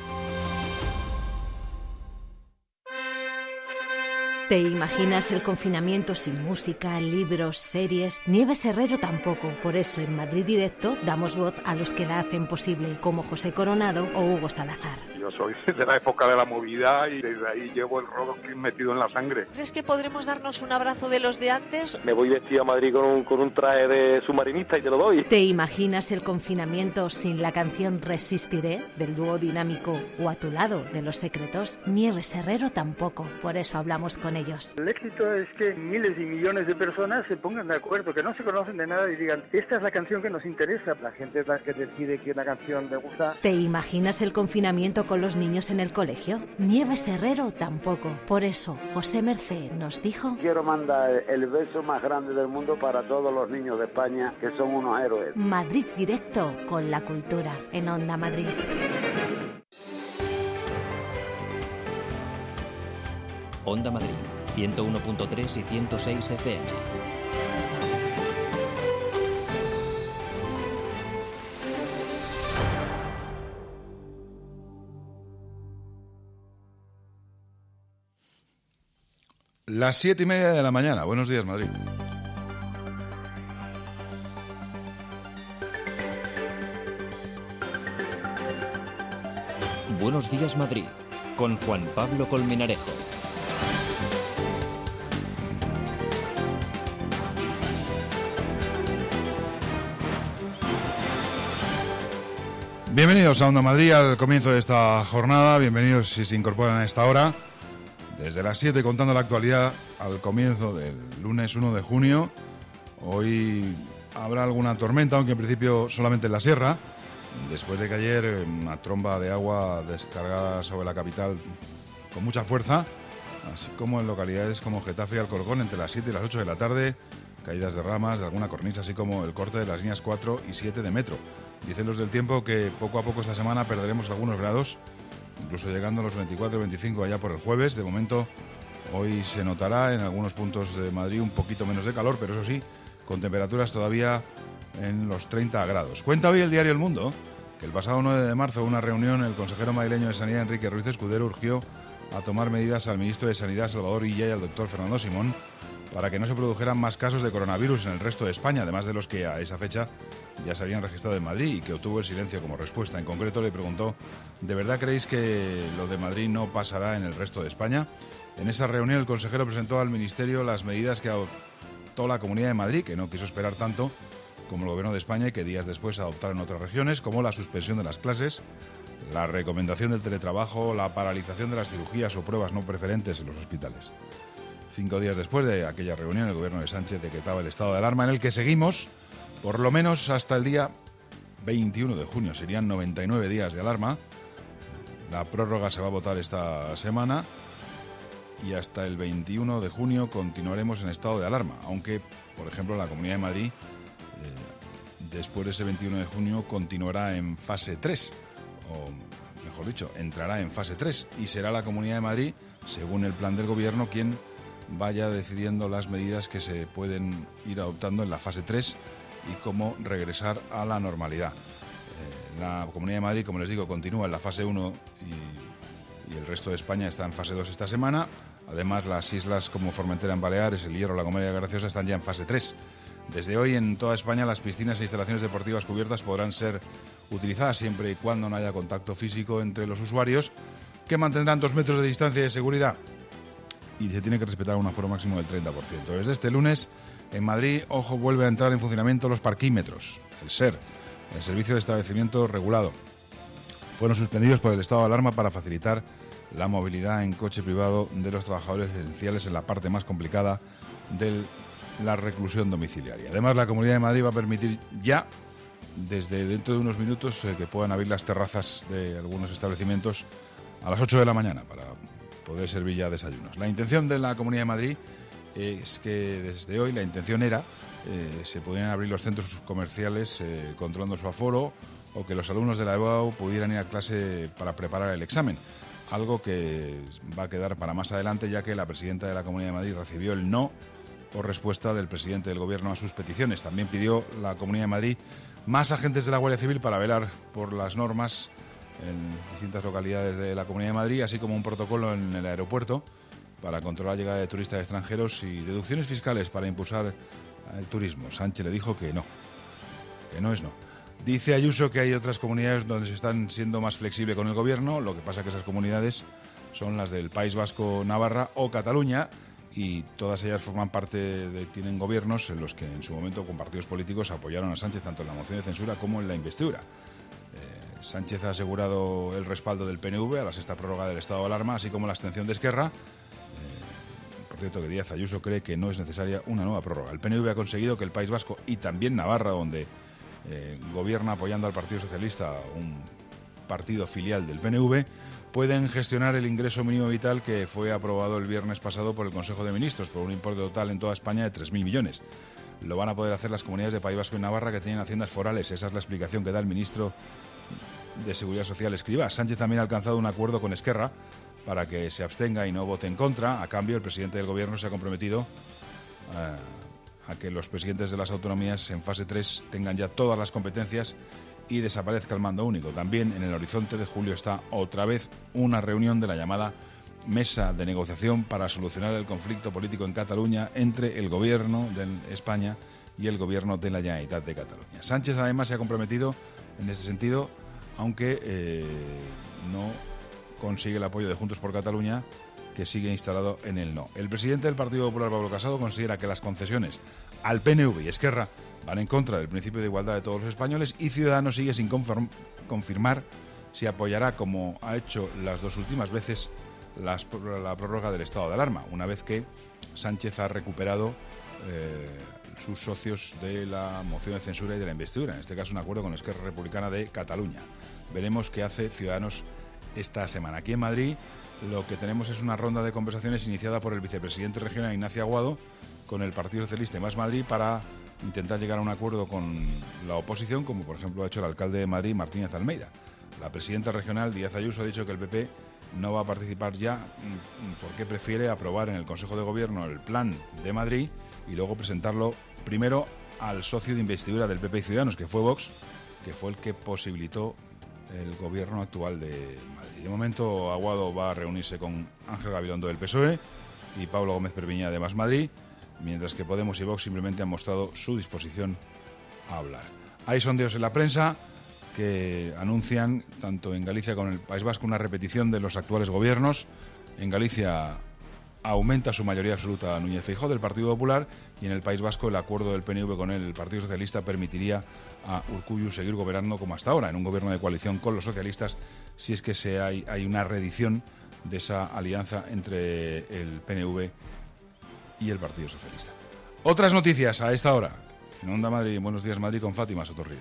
¿Te imaginas el confinamiento sin música, libros, series? Nieves Herrero tampoco. Por eso en Madrid Directo damos voz a los que la hacen posible, como José Coronado o Hugo Salazar. Yo soy de la época de la movida y desde ahí llevo el rock metido en la sangre. ¿Crees que podremos darnos un abrazo de los de antes? Me voy vestido a Madrid con un traje de submarinista y te lo doy. ¿Te imaginas el confinamiento sin la canción Resistiré, del dúo Dinámico, o A tu lado, de Los Secretos? Nieves Herrero tampoco, por eso hablamos con ellos. El éxito es que miles y millones de personas se pongan de acuerdo, que no se conocen de nada y digan, esta es la canción que nos interesa. La gente es la que decide qué una canción le gusta. ¿Te imaginas el confinamiento con los niños en el colegio? Nieves Herrero tampoco. Por eso, José Mercé nos dijo: quiero mandar el beso más grande del mundo para todos los niños de España, que son unos héroes. Madrid Directo con la cultura en Onda Madrid. Onda Madrid, 101.3 y 106 FM. Las 7:30 de la mañana. Buenos días, Madrid. Buenos días, Madrid, con Juan Pablo Colmenarejo. Bienvenidos a Onda Madrid al comienzo de esta jornada. Bienvenidos si se incorporan a esta hora. Desde las 7 contando la actualidad al comienzo del lunes 1 de junio. Hoy habrá alguna tormenta, aunque en principio solamente en la sierra, después de que ayer una tromba de agua descargada sobre la capital con mucha fuerza, así como en localidades como Getafe y Alcorcón entre las 7 y las 8 de la tarde, caídas de ramas de alguna cornisa, así como el corte de las líneas 4 y 7 de metro. Dicen los del tiempo que poco a poco esta semana perderemos algunos grados, incluso llegando a los 24-25 allá por el jueves. De momento, hoy se notará en algunos puntos de Madrid un poquito menos de calor, pero eso sí, con temperaturas todavía en los 30 grados. Cuenta hoy el diario El Mundo que el pasado 9 de marzo, en una reunión, el consejero madrileño de Sanidad, Enrique Ruiz Escudero, urgió a tomar medidas al ministro de Sanidad, Salvador Illa, y al doctor Fernando Simón, para que no se produjeran más casos de coronavirus en el resto de España, además de los que a esa fecha ya se habían registrado en Madrid y que obtuvo el silencio como respuesta. En concreto le preguntó: ¿de verdad creéis que lo de Madrid no pasará en el resto de España? En esa reunión el consejero presentó al Ministerio las medidas que adoptó la Comunidad de Madrid, que no quiso esperar tanto como el Gobierno de España y que días después adoptaron otras regiones, como la suspensión de las clases, la recomendación del teletrabajo, la paralización de las cirugías o pruebas no preferentes en los hospitales. 5 días después de aquella reunión, el Gobierno de Sánchez decretaba el estado de alarma, en el que seguimos por lo menos hasta el día 21 de junio. Serían 99 días de alarma. La prórroga se va a votar esta semana y hasta el 21 de junio continuaremos en estado de alarma, aunque, por ejemplo, la Comunidad de Madrid, después de ese 21 de junio, continuará en fase 3, o mejor dicho, entrará en fase 3, y será la Comunidad de Madrid, según el plan del Gobierno, quien vaya decidiendo las medidas que se pueden ir adoptando en la fase 3 y cómo regresar a la normalidad. La Comunidad de Madrid, como les digo, continúa en la fase 1 y el resto de España está en fase 2 esta semana. Además, las islas como Formentera en Baleares, El Hierro, La Gomera y Graciosa están ya en fase 3. Desde hoy, en toda España, las piscinas e instalaciones deportivas cubiertas podrán ser utilizadas siempre y cuando no haya contacto físico entre los usuarios, que mantendrán 2 metros de distancia de seguridad, y se tiene que respetar un aforo máximo del 30%. Desde este lunes, en Madrid, ojo, vuelve a entrar en funcionamiento los parquímetros, el SER, el Servicio de Establecimiento Regulado. Fueron suspendidos por el estado de alarma para facilitar la movilidad en coche privado de los trabajadores esenciales en la parte más complicada de la reclusión domiciliaria. Además, la Comunidad de Madrid va a permitir ya, desde dentro de unos minutos, que puedan abrir las terrazas de algunos establecimientos a las 8 de la mañana para poder servir ya desayunos. La intención de la Comunidad de Madrid es que desde hoy, la intención era se pudieran abrir los centros comerciales controlando su aforo, o que los alumnos de la EBAU pudieran ir a clase para preparar el examen, algo que va a quedar para más adelante, ya que la presidenta de la Comunidad de Madrid recibió el no por respuesta del presidente del Gobierno a sus peticiones. También pidió la Comunidad de Madrid más agentes de la Guardia Civil para velar por las normas en distintas localidades de la Comunidad de Madrid, así como un protocolo en el aeropuerto para controlar la llegada de turistas extranjeros y deducciones fiscales para impulsar el turismo. Sánchez le dijo que no es no. Dice Ayuso que hay otras comunidades donde se están siendo más flexibles con el gobierno, lo que pasa que esas comunidades son las del País Vasco, Navarra o Cataluña, y todas ellas tienen gobiernos en los que en su momento con partidos políticos apoyaron a Sánchez tanto en la moción de censura como en la investidura. Sánchez ha asegurado el respaldo del PNV a la sexta prórroga del estado de alarma, así como la abstención de Esquerra. Por cierto, que Díaz Ayuso cree que no es necesaria una nueva prórroga. El PNV ha conseguido que el País Vasco y también Navarra, donde gobierna apoyando al Partido Socialista, un partido filial del PNV, pueden gestionar el ingreso mínimo vital que fue aprobado el viernes pasado por el Consejo de Ministros por un importe total en toda España de 3.000 millones. Lo van a poder hacer las comunidades de País Vasco y Navarra que tienen haciendas forales. Esa es la explicación que da el ministro de Seguridad Social, Escrivá. Sánchez también ha alcanzado un acuerdo con Esquerra para que se abstenga y no vote en contra. A cambio, el presidente del Gobierno se ha comprometido a que los presidentes de las autonomías en fase 3 tengan ya todas las competencias y desaparezca el mando único. También en el horizonte de julio está otra vez una reunión de la llamada Mesa de Negociación para solucionar el conflicto político en Cataluña entre el Gobierno de España y el Gobierno de la Generalitat de Cataluña. Sánchez además se ha comprometido en ese sentido, aunque no consigue el apoyo de Juntos por Cataluña, que sigue instalado en el no. El presidente del Partido Popular, Pablo Casado, considera que las concesiones al PNV y Esquerra van en contra del principio de igualdad de todos los españoles, y Ciudadanos sigue sin confirmar si apoyará, como ha hecho las dos últimas veces, la prórroga del estado de alarma, una vez que Sánchez ha recuperado sus socios de la moción de censura y de la investidura, en este caso un acuerdo con Esquerra Republicana de Cataluña. Veremos qué hace Ciudadanos esta semana. Aquí en Madrid lo que tenemos es una ronda de conversaciones iniciada por el vicepresidente regional Ignacio Aguado con el Partido Socialista y Más Madrid para intentar llegar a un acuerdo con la oposición, como por ejemplo ha hecho el alcalde de Madrid, Martínez Almeida. La presidenta regional, Díaz Ayuso, ha dicho que el PP no va a participar ya porque prefiere aprobar en el Consejo de Gobierno el plan de Madrid y luego presentarlo primero al socio de investidura del PP y Ciudadanos, que fue Vox, que fue el que posibilitó el gobierno actual de Madrid. De momento, Aguado va a reunirse con Ángel Gabilondo del PSOE y Pablo Gómez Perpiñá de Más Madrid, mientras que Podemos y Vox simplemente han mostrado su disposición a hablar. Hay sondeos en la prensa que anuncian, tanto en Galicia como en el País Vasco, una repetición de los actuales gobiernos. En Galicia aumenta su mayoría absoluta Núñez Feijóo del Partido Popular, y en el País Vasco el acuerdo del PNV con el Partido Socialista permitiría a Urkullu seguir gobernando como hasta ahora, en un gobierno de coalición con los socialistas, si es que hay una reedición de esa alianza entre el PNV y el Partido Socialista. Otras noticias a esta hora en Onda Madrid, Buenos Días Madrid, con Fátima Sotorrío.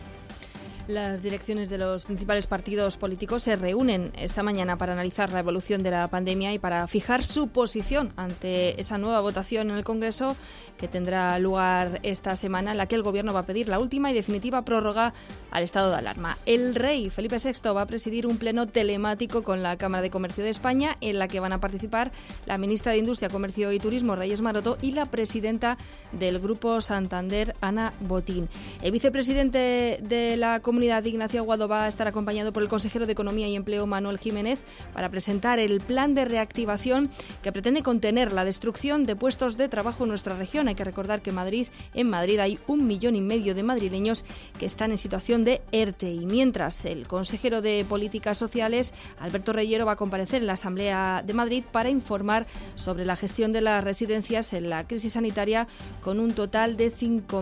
Las direcciones de los principales partidos políticos se reúnen esta mañana para analizar la evolución de la pandemia y para fijar su posición ante esa nueva votación en el Congreso que tendrá lugar esta semana, en la que el Gobierno va a pedir la última y definitiva prórroga al estado de alarma. El rey Felipe VI va a presidir un pleno telemático con la Cámara de Comercio de España, en la que van a participar la ministra de Industria, Comercio y Turismo, Reyes Maroto, y la presidenta del Grupo Santander, Ana Botín. El vicepresidente de la Comunidad, Ignacio Aguado, va a estar acompañado por el consejero de Economía y Empleo, Manuel Jiménez, para presentar el plan de reactivación que pretende contener la destrucción de puestos de trabajo en nuestra región. Hay que recordar que en Madrid hay 1,5 millones de madrileños que están en situación de ERTE, y mientras el consejero de Políticas Sociales, Alberto Reyero, va a comparecer en la Asamblea de Madrid para informar sobre la gestión de las residencias en la crisis sanitaria, con un total de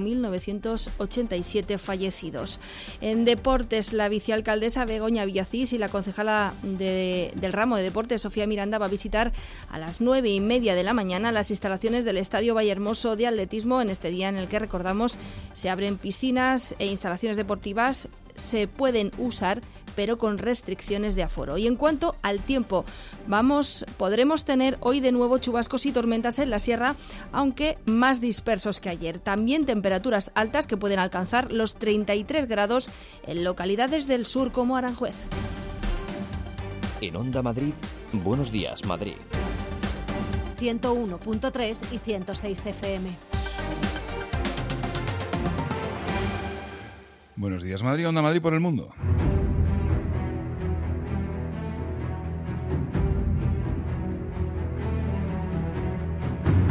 5.987 fallecidos. En deportes, la vicealcaldesa Begoña Villacís y la concejala del ramo de deportes, Sofía Miranda, va a visitar a las 9:30 de la mañana las instalaciones del Estadio Vallehermoso de atletismo, en este día en el que, recordamos, se abren piscinas e instalaciones deportivas. Se pueden usar, pero con restricciones de aforo. Y en cuanto al tiempo, podremos tener hoy de nuevo chubascos y tormentas en la sierra, aunque más dispersos que ayer. También temperaturas altas que pueden alcanzar los 33 grados en localidades del sur como Aranjuez. En Onda Madrid, Buenos Días Madrid. 101.3 y 106 FM. Buenos días Madrid, Onda Madrid por el mundo.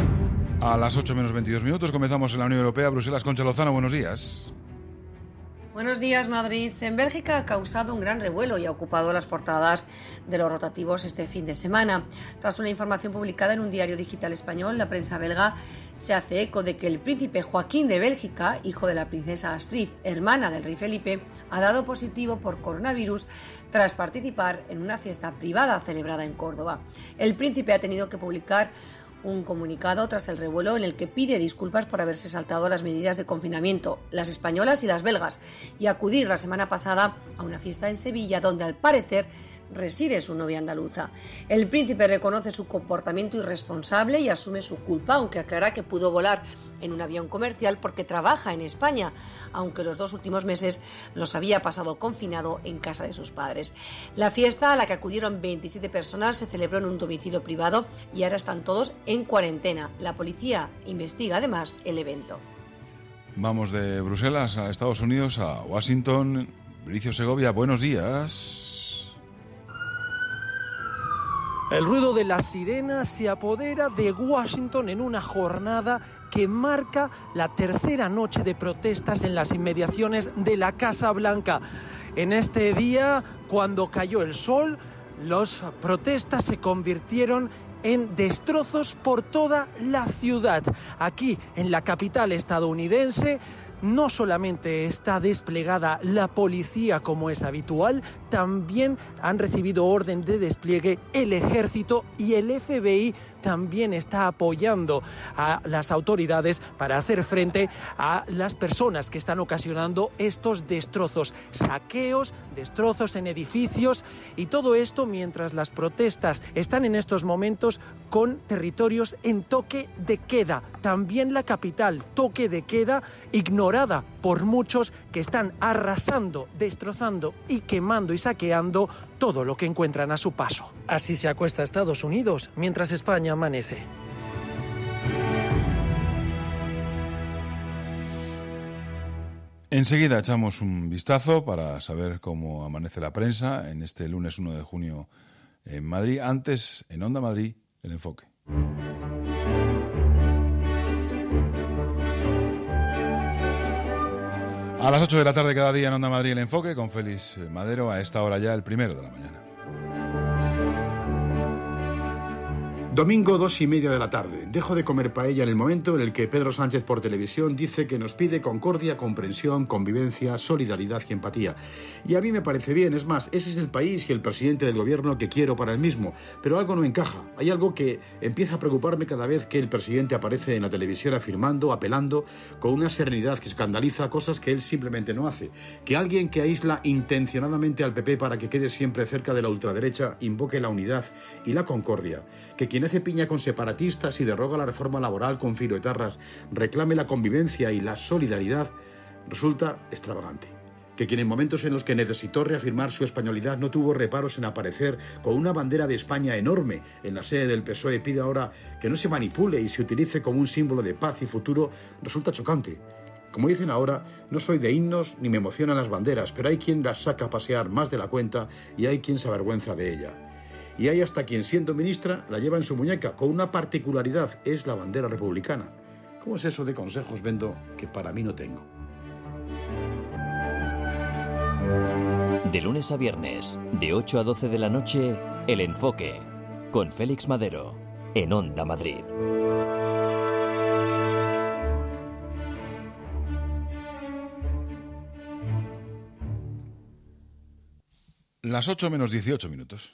A las 8 menos 22 minutos comenzamos en la Unión Europea. Bruselas, Concha Lozano, buenos días. Buenos días, Madrid. En Bélgica ha causado un gran revuelo y ha ocupado las portadas de los rotativos este fin de semana. Tras una información publicada en un diario digital español, la prensa belga se hace eco de que el príncipe Joaquín de Bélgica, hijo de la princesa Astrid, hermana del rey Felipe, ha dado positivo por coronavirus tras participar en una fiesta privada celebrada en Córdoba. El príncipe ha tenido que publicar un comunicado tras el revuelo en el que pide disculpas por haberse saltado las medidas de confinamiento, las españolas y las belgas, y acudir la semana pasada a una fiesta en Sevilla donde al parecer reside su novia andaluza. El príncipe reconoce su comportamiento irresponsable y asume su culpa, aunque aclara que pudo volar en un avión comercial porque trabaja en España, aunque los 2 últimos meses los había pasado confinado en casa de sus padres. La fiesta, a la que acudieron 27 personas, se celebró en un domicilio privado y ahora están todos en cuarentena. La policía investiga además el evento. Vamos de Bruselas a Estados Unidos, a Washington. Bricio Segovia, buenos días. El ruido de las sirenas se apodera de Washington en una jornada que marca la tercera noche de protestas en las inmediaciones de la Casa Blanca. En este día, cuando cayó el sol, las protestas se convirtieron en destrozos por toda la ciudad. Aquí, en la capital estadounidense, no solamente está desplegada la policía como es habitual, también han recibido orden de despliegue el ejército y el FBI también está apoyando a las autoridades para hacer frente a las personas que están ocasionando estos destrozos, saqueos, destrozos en edificios, y todo esto mientras las protestas están en estos momentos con territorios en toque de queda. También la capital, toque de queda ignorada por muchos que están arrasando, destrozando y quemando y saqueando todo lo que encuentran a su paso. Así se acuesta Estados Unidos mientras España amanece. Enseguida echamos un vistazo para saber cómo amanece la prensa en este lunes 1 de junio en Madrid. Antes, en Onda Madrid, el enfoque. A las 8 de la tarde cada día en Onda Madrid el enfoque con Félix Madero, a esta hora ya el 1 de la mañana. Domingo, 2:30 de la tarde. Dejo de comer paella en el momento en el que Pedro Sánchez por televisión dice que nos pide concordia, comprensión, convivencia, solidaridad y empatía. Y a mí me parece bien, es más, ese es el país y el presidente del gobierno que quiero para el mismo. Pero algo no encaja. Hay algo que empieza a preocuparme cada vez que el presidente aparece en la televisión afirmando, apelando, con una serenidad que escandaliza cosas que él simplemente no hace. Que alguien que aísla intencionadamente al PP para que quede siempre cerca de la ultraderecha invoque la unidad y la concordia. Que quien hace piña con separatistas y derroga la reforma laboral con filoetarras reclame la convivencia y la solidaridad resulta extravagante. Que quien en momentos en los que necesitó reafirmar su españolidad no tuvo reparos en aparecer con una bandera de España enorme en la sede del PSOE pide ahora que no se manipule y se utilice como un símbolo de paz y futuro resulta chocante. Como dicen ahora, no soy de himnos ni me emocionan las banderas, pero hay quien las saca a pasear más de la cuenta y hay quien se avergüenza de ella. Y hay hasta quien, siendo ministra, la lleva en su muñeca, con una particularidad, es la bandera republicana. ¿Cómo es eso de consejos vendo que para mí no tengo? De lunes a viernes, de 8 a 12 de la noche, El Enfoque, con Félix Madero, en Onda Madrid. Las 8 menos 18 minutos.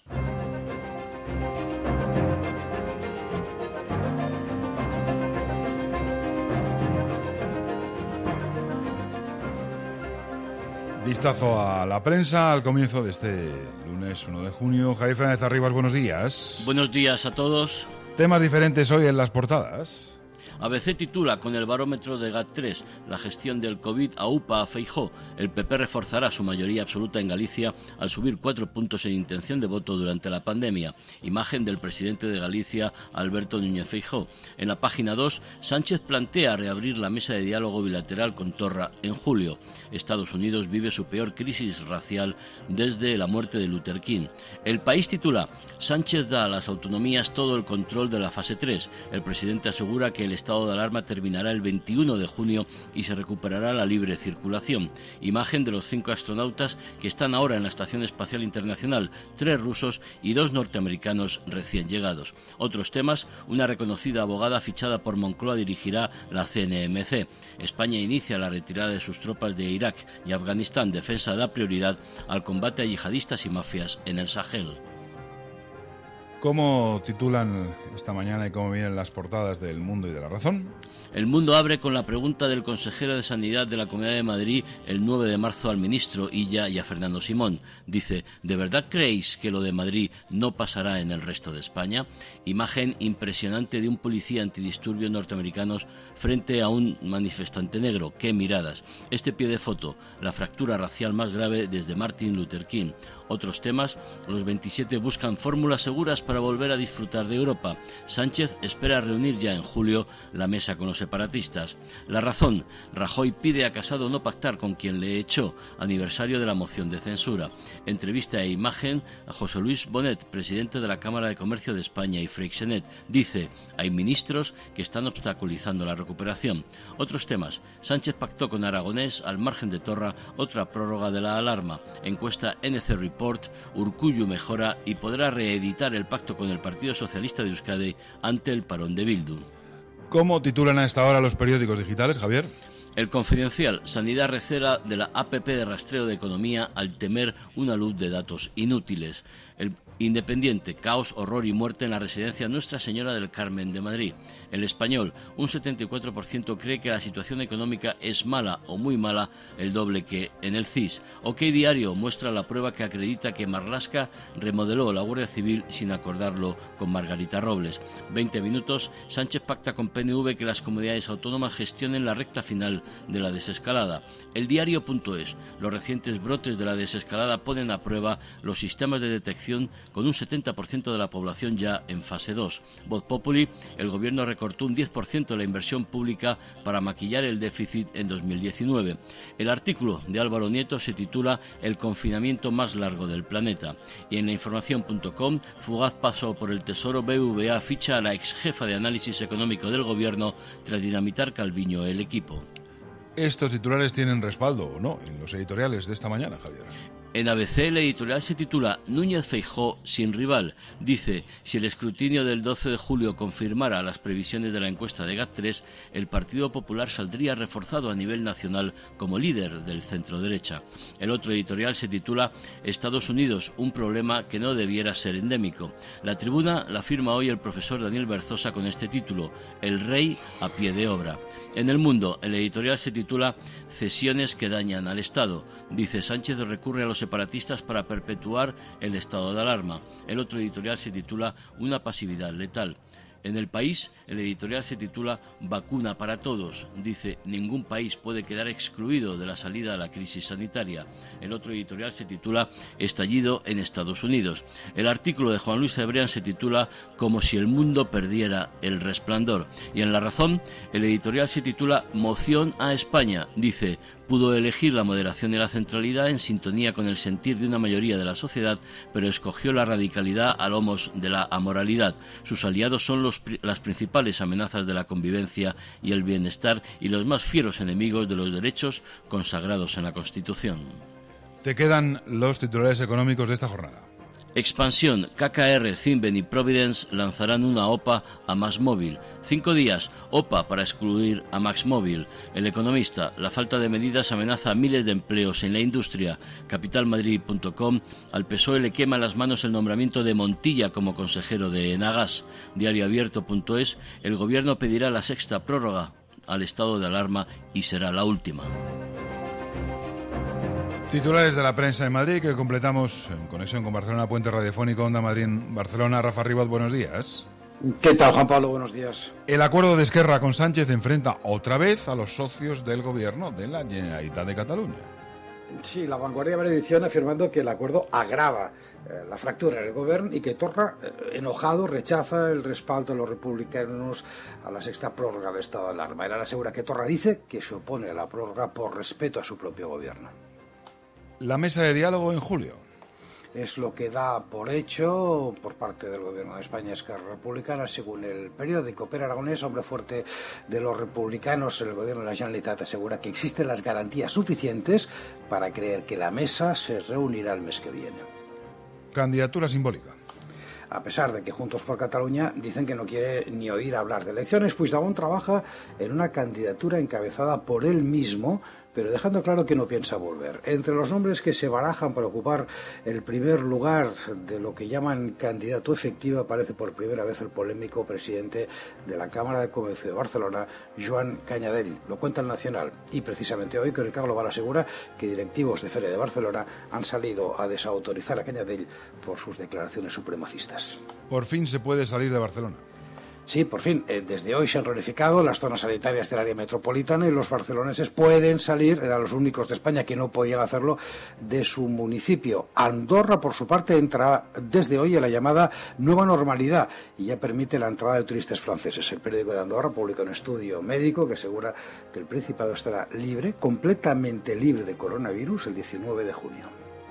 Vistazo a la prensa al comienzo de este lunes 1 de junio. Javier Fernández Arribas, buenos días. Buenos días a todos. Temas diferentes hoy en las portadas. ABC titula: con el barómetro de GAT3, la gestión del COVID aupa a Feijóo. El PP reforzará su mayoría absoluta en Galicia al subir 4 puntos en intención de voto durante la pandemia. Imagen del presidente de Galicia, Alberto Núñez Feijóo. En la página 2, Sánchez plantea reabrir la mesa de diálogo bilateral con Torra en julio. Estados Unidos vive su peor crisis racial desde la muerte de Luther King. El País titula: Sánchez da a las autonomías todo el control de la fase 3. El presidente asegura que el Estado estado de alarma terminará el 21 de junio y se recuperará la libre circulación. Imagen de los 5 astronautas que están ahora en la Estación Espacial Internacional, 3 rusos y 2 norteamericanos recién llegados. Otros temas: una reconocida abogada fichada por Moncloa dirigirá la CNMC. España inicia la retirada de sus tropas de Irak y Afganistán. Defensa da prioridad al combate a yihadistas y mafias en el Sahel. ¿Cómo titulan esta mañana y cómo vienen las portadas del Mundo y de La Razón? El Mundo abre con la pregunta del consejero de Sanidad de la Comunidad de Madrid el 9 de marzo al ministro Illa y a Fernando Simón. Dice: ¿de verdad creéis que lo de Madrid no pasará en el resto de España? Imagen impresionante de un policía antidisturbios norteamericanos frente a un manifestante negro. ¡Qué miradas! Este pie de foto: la fractura racial más grave desde Martin Luther King. Otros temas: los 27 buscan fórmulas seguras para volver a disfrutar de Europa. Sánchez espera reunir ya en julio la mesa con los separatistas. La Razón: Rajoy pide a Casado no pactar con quien le echó. Aniversario de la moción de censura. Entrevista e imagen a José Luis Bonet, presidente de la Cámara de Comercio de España y Freixenet. Dice: hay ministros que están obstaculizando la recuperación. Otros temas: Sánchez pactó con Aragonés al margen de Torra otra prórroga de la alarma. Encuesta NC Report: Urkullu mejora y podrá reeditar el pacto con el Partido Socialista de Euskadi ante el parón de Bildu. ¿Cómo titulan a esta hora los periódicos digitales, Javier? El Confidencial: Sanidad recela de la APP de rastreo de economía al temer una luz de datos inútiles. El Independiente: caos, horror y muerte en la residencia Nuestra Señora del Carmen de Madrid. El Español: un 74% cree que la situación económica es mala o muy mala, el doble que en el CIS. OK Diario muestra la prueba que acredita que Marlaska remodeló la Guardia Civil sin acordarlo con Margarita Robles. 20 minutos: Sánchez pacta con PNV que las comunidades autónomas gestionen la recta final de la desescalada. El Diario.es: los recientes brotes de la desescalada ponen a prueba los sistemas de detección, con un 70% de la población ya en fase 2. Voz Populi: el gobierno recortó un 10% la inversión pública para maquillar el déficit en 2019. El artículo de Álvaro Nieto se titula El confinamiento más largo del planeta. Y en lainformación.com: fugaz paso por el Tesoro, BBVA ficha a la ex jefa de análisis económico del gobierno tras dinamitar Calviño el equipo. ¿Estos titulares tienen respaldo o no en los editoriales de esta mañana, Javier? En ABC el editorial se titula Núñez Feijóo sin rival. Dice: si el escrutinio del 12 de julio confirmara las previsiones de la encuesta de GAT3, el Partido Popular saldría reforzado a nivel nacional como líder del centro-derecha. El otro editorial se titula Estados Unidos, un problema que no debiera ser endémico. La Tribuna la firma hoy el profesor Daniel Berzosa con este título: El rey a pie de obra. En El Mundo, el editorial se titula Cesiones que dañan al Estado. Dice: Sánchez recurre a los separatistas para perpetuar el estado de alarma. El otro editorial se titula Una pasividad letal. En El País, el editorial se titula Vacuna para todos. Dice: ningún país puede quedar excluido de la salida a la crisis sanitaria. El otro editorial se titula Estallido en Estados Unidos. El artículo de Juan Luis Cebrián se titula Como si el mundo perdiera el resplandor. Y en La Razón, el editorial se titula Moción a España. Dice: pudo elegir la moderación y la centralidad en sintonía con el sentir de una mayoría de la sociedad, pero escogió la radicalidad a lomos de la amoralidad. Sus aliados son las principales amenazas de la convivencia y el bienestar y los más fieros enemigos de los derechos consagrados en la Constitución. Te quedan los titulares económicos de esta jornada. Expansión: KKR, Cinven y Providence lanzarán una OPA a MásMóvil. 5 días, OPA para excluir a MásMóvil. El Economista: la falta de medidas amenaza a miles de empleos en la industria. Capitalmadrid.com: al PSOE le quema en las manos el nombramiento de Montilla como consejero de Enagas. Diarioabierto.es: el gobierno pedirá la 6ª prórroga al estado de alarma y será la última. Titulares de la prensa en Madrid que completamos en conexión con Barcelona, Puente Radiofónico, Onda Madrid, Barcelona. Rafa Ribot, buenos días. ¿Qué tal, Juan Pablo? Buenos días. El acuerdo de Esquerra con Sánchez enfrenta otra vez a los socios del gobierno de la Generalitat de Cataluña. Sí, La Vanguardia abre edición afirmando que el acuerdo agrava la fractura en el gobierno y que Torra, enojado, rechaza el respaldo de los republicanos a la 6ª prórroga del estado de alarma. Él asegura que Torra dice que se opone a la prórroga por respeto a su propio gobierno. La mesa de diálogo en julio. Es lo que da por hecho por parte del Gobierno de España Esquerra Republicana, según el periódico. Pere Aragonés, hombre fuerte de los republicanos, el Gobierno de la Generalitat asegura que existen las garantías suficientes para creer que la mesa se reunirá el mes que viene. Candidatura simbólica. A pesar de que Juntos por Cataluña dicen que no quiere ni oír hablar de elecciones, Puigdemont trabaja en una candidatura encabezada por él mismo, pero dejando claro que no piensa volver. Entre los nombres que se barajan para ocupar el primer lugar de lo que llaman candidato efectivo aparece por primera vez el polémico presidente de la Cámara de Comercio de Barcelona, Joan Cañadell. Lo cuenta el Nacional. Y precisamente hoy Crónica Global asegura que directivos de Feria de Barcelona han salido a desautorizar a Cañadell por sus declaraciones supremacistas. Por fin se puede salir de Barcelona. Sí, por fin, desde hoy se han reunificado las zonas sanitarias del área metropolitana y los barceloneses pueden salir, eran los únicos de España que no podían hacerlo, de su municipio. Andorra, por su parte, entra desde hoy en la llamada nueva normalidad y ya permite la entrada de turistas franceses. El periódico de Andorra publica un estudio médico que asegura que el Principado estará libre, completamente libre de coronavirus, el 19 de junio.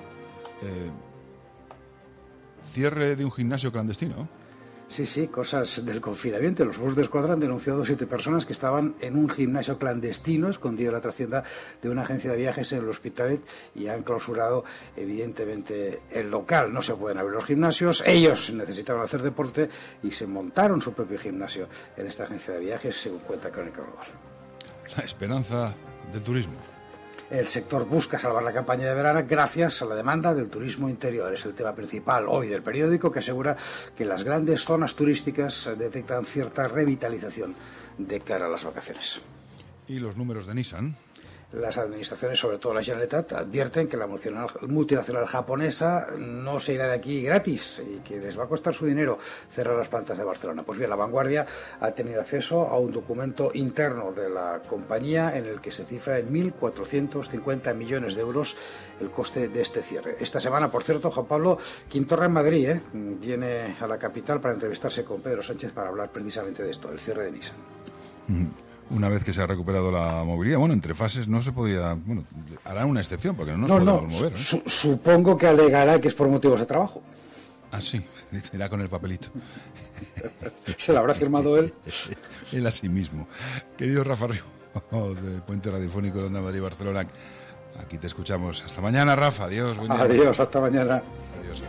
Cierre de un gimnasio clandestino. Sí, cosas del confinamiento. Los Mossos d'Esquadra han denunciado 7 personas que estaban en un gimnasio clandestino escondido en la trastienda de una agencia de viajes en el Hospitalet y han clausurado evidentemente el local. No se pueden abrir los gimnasios. Ellos necesitaban hacer deporte y se montaron su propio gimnasio en esta agencia de viajes, según cuenta Crónica Global. La esperanza del turismo. El sector busca salvar la campaña de verano gracias a la demanda del turismo interior. Es el tema principal hoy del periódico, que asegura que las grandes zonas turísticas detectan cierta revitalización de cara a las vacaciones. ¿Y los números de Nissan? Las administraciones, sobre todo la Generalitat, advierten que la multinacional japonesa no se irá de aquí gratis y que les va a costar su dinero cerrar las plantas de Barcelona. Pues bien, La Vanguardia ha tenido acceso a un documento interno de la compañía en el que se cifra en 1.450 millones de euros el coste de este cierre. Esta semana, por cierto, Juan Pablo Quintorra en Madrid viene a la capital para entrevistarse con Pedro Sánchez para hablar precisamente de esto, el cierre de Nissan. Una vez que se ha recuperado la movilidad, entre fases no se podía... harán una excepción, porque no nos podemos mover. Supongo que alegará que es por motivos de trabajo. Ah, sí, irá con el papelito. ¿Se lo habrá firmado él? Él a sí mismo. Querido Rafa Rijo, de Puente Radiofónico de Onda Madrid Barcelona, aquí te escuchamos. Hasta mañana, Rafa. Adiós. Buen día. Adiós, hasta mañana. Adiós.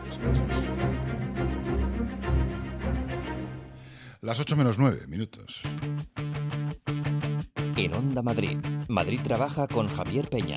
Las 8:09. En Onda Madrid, Madrid trabaja con Javier Peña.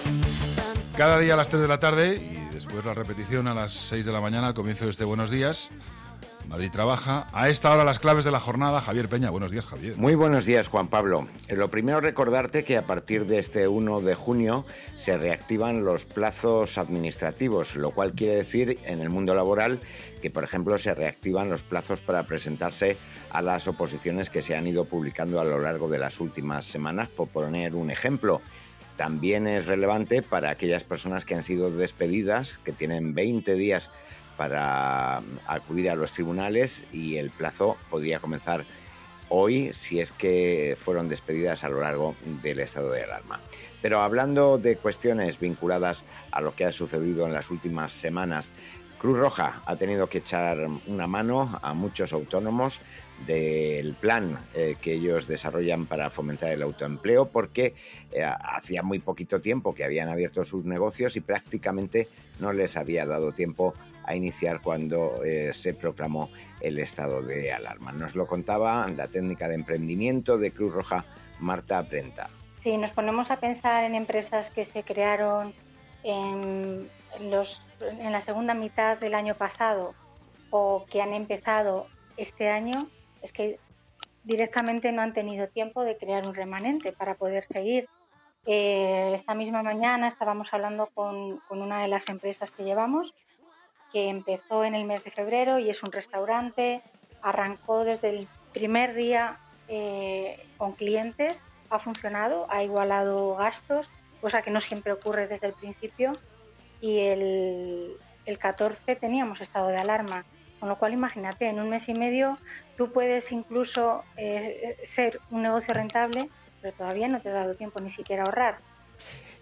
Cada día a las 3 de la tarde y después la repetición a las 6 de la mañana al comienzo de este Buenos Días. Madrid trabaja. A esta hora las claves de la jornada. Javier Peña. Buenos días, Javier. Muy buenos días, Juan Pablo. Lo primero, recordarte que a partir de este 1 de junio se reactivan los plazos administrativos, lo cual quiere decir en el mundo laboral que, por ejemplo, se reactivan los plazos para presentarse a las oposiciones que se han ido publicando a lo largo de las últimas semanas, por poner un ejemplo. También es relevante para aquellas personas que han sido despedidas, que tienen 20 días para acudir a los tribunales y el plazo podría comenzar hoy si es que fueron despedidas a lo largo del estado de alarma. Pero hablando de cuestiones vinculadas a lo que ha sucedido en las últimas semanas, Cruz Roja ha tenido que echar una mano a muchos autónomos del plan que ellos desarrollan para fomentar el autoempleo, porque hacía muy poquito tiempo que habían abierto sus negocios y prácticamente no les había dado tiempo a iniciar cuando se proclamó el estado de alarma. Nos lo contaba la técnica de emprendimiento de Cruz Roja, Marta Prenta. Si nos ponemos a pensar en empresas que se crearon en la segunda mitad del año pasado o que han empezado este año, es que directamente no han tenido tiempo de crear un remanente para poder seguir. Esta misma mañana estábamos hablando con una de las empresas que llevamos, que empezó en el mes de febrero y es un restaurante, arrancó desde el primer día con clientes, ha funcionado, ha igualado gastos, cosa que no siempre ocurre desde el principio, y el 14 teníamos estado de alarma, con lo cual imagínate, en un mes y medio tú puedes incluso ser un negocio rentable, pero todavía no te ha dado tiempo ni siquiera a ahorrar.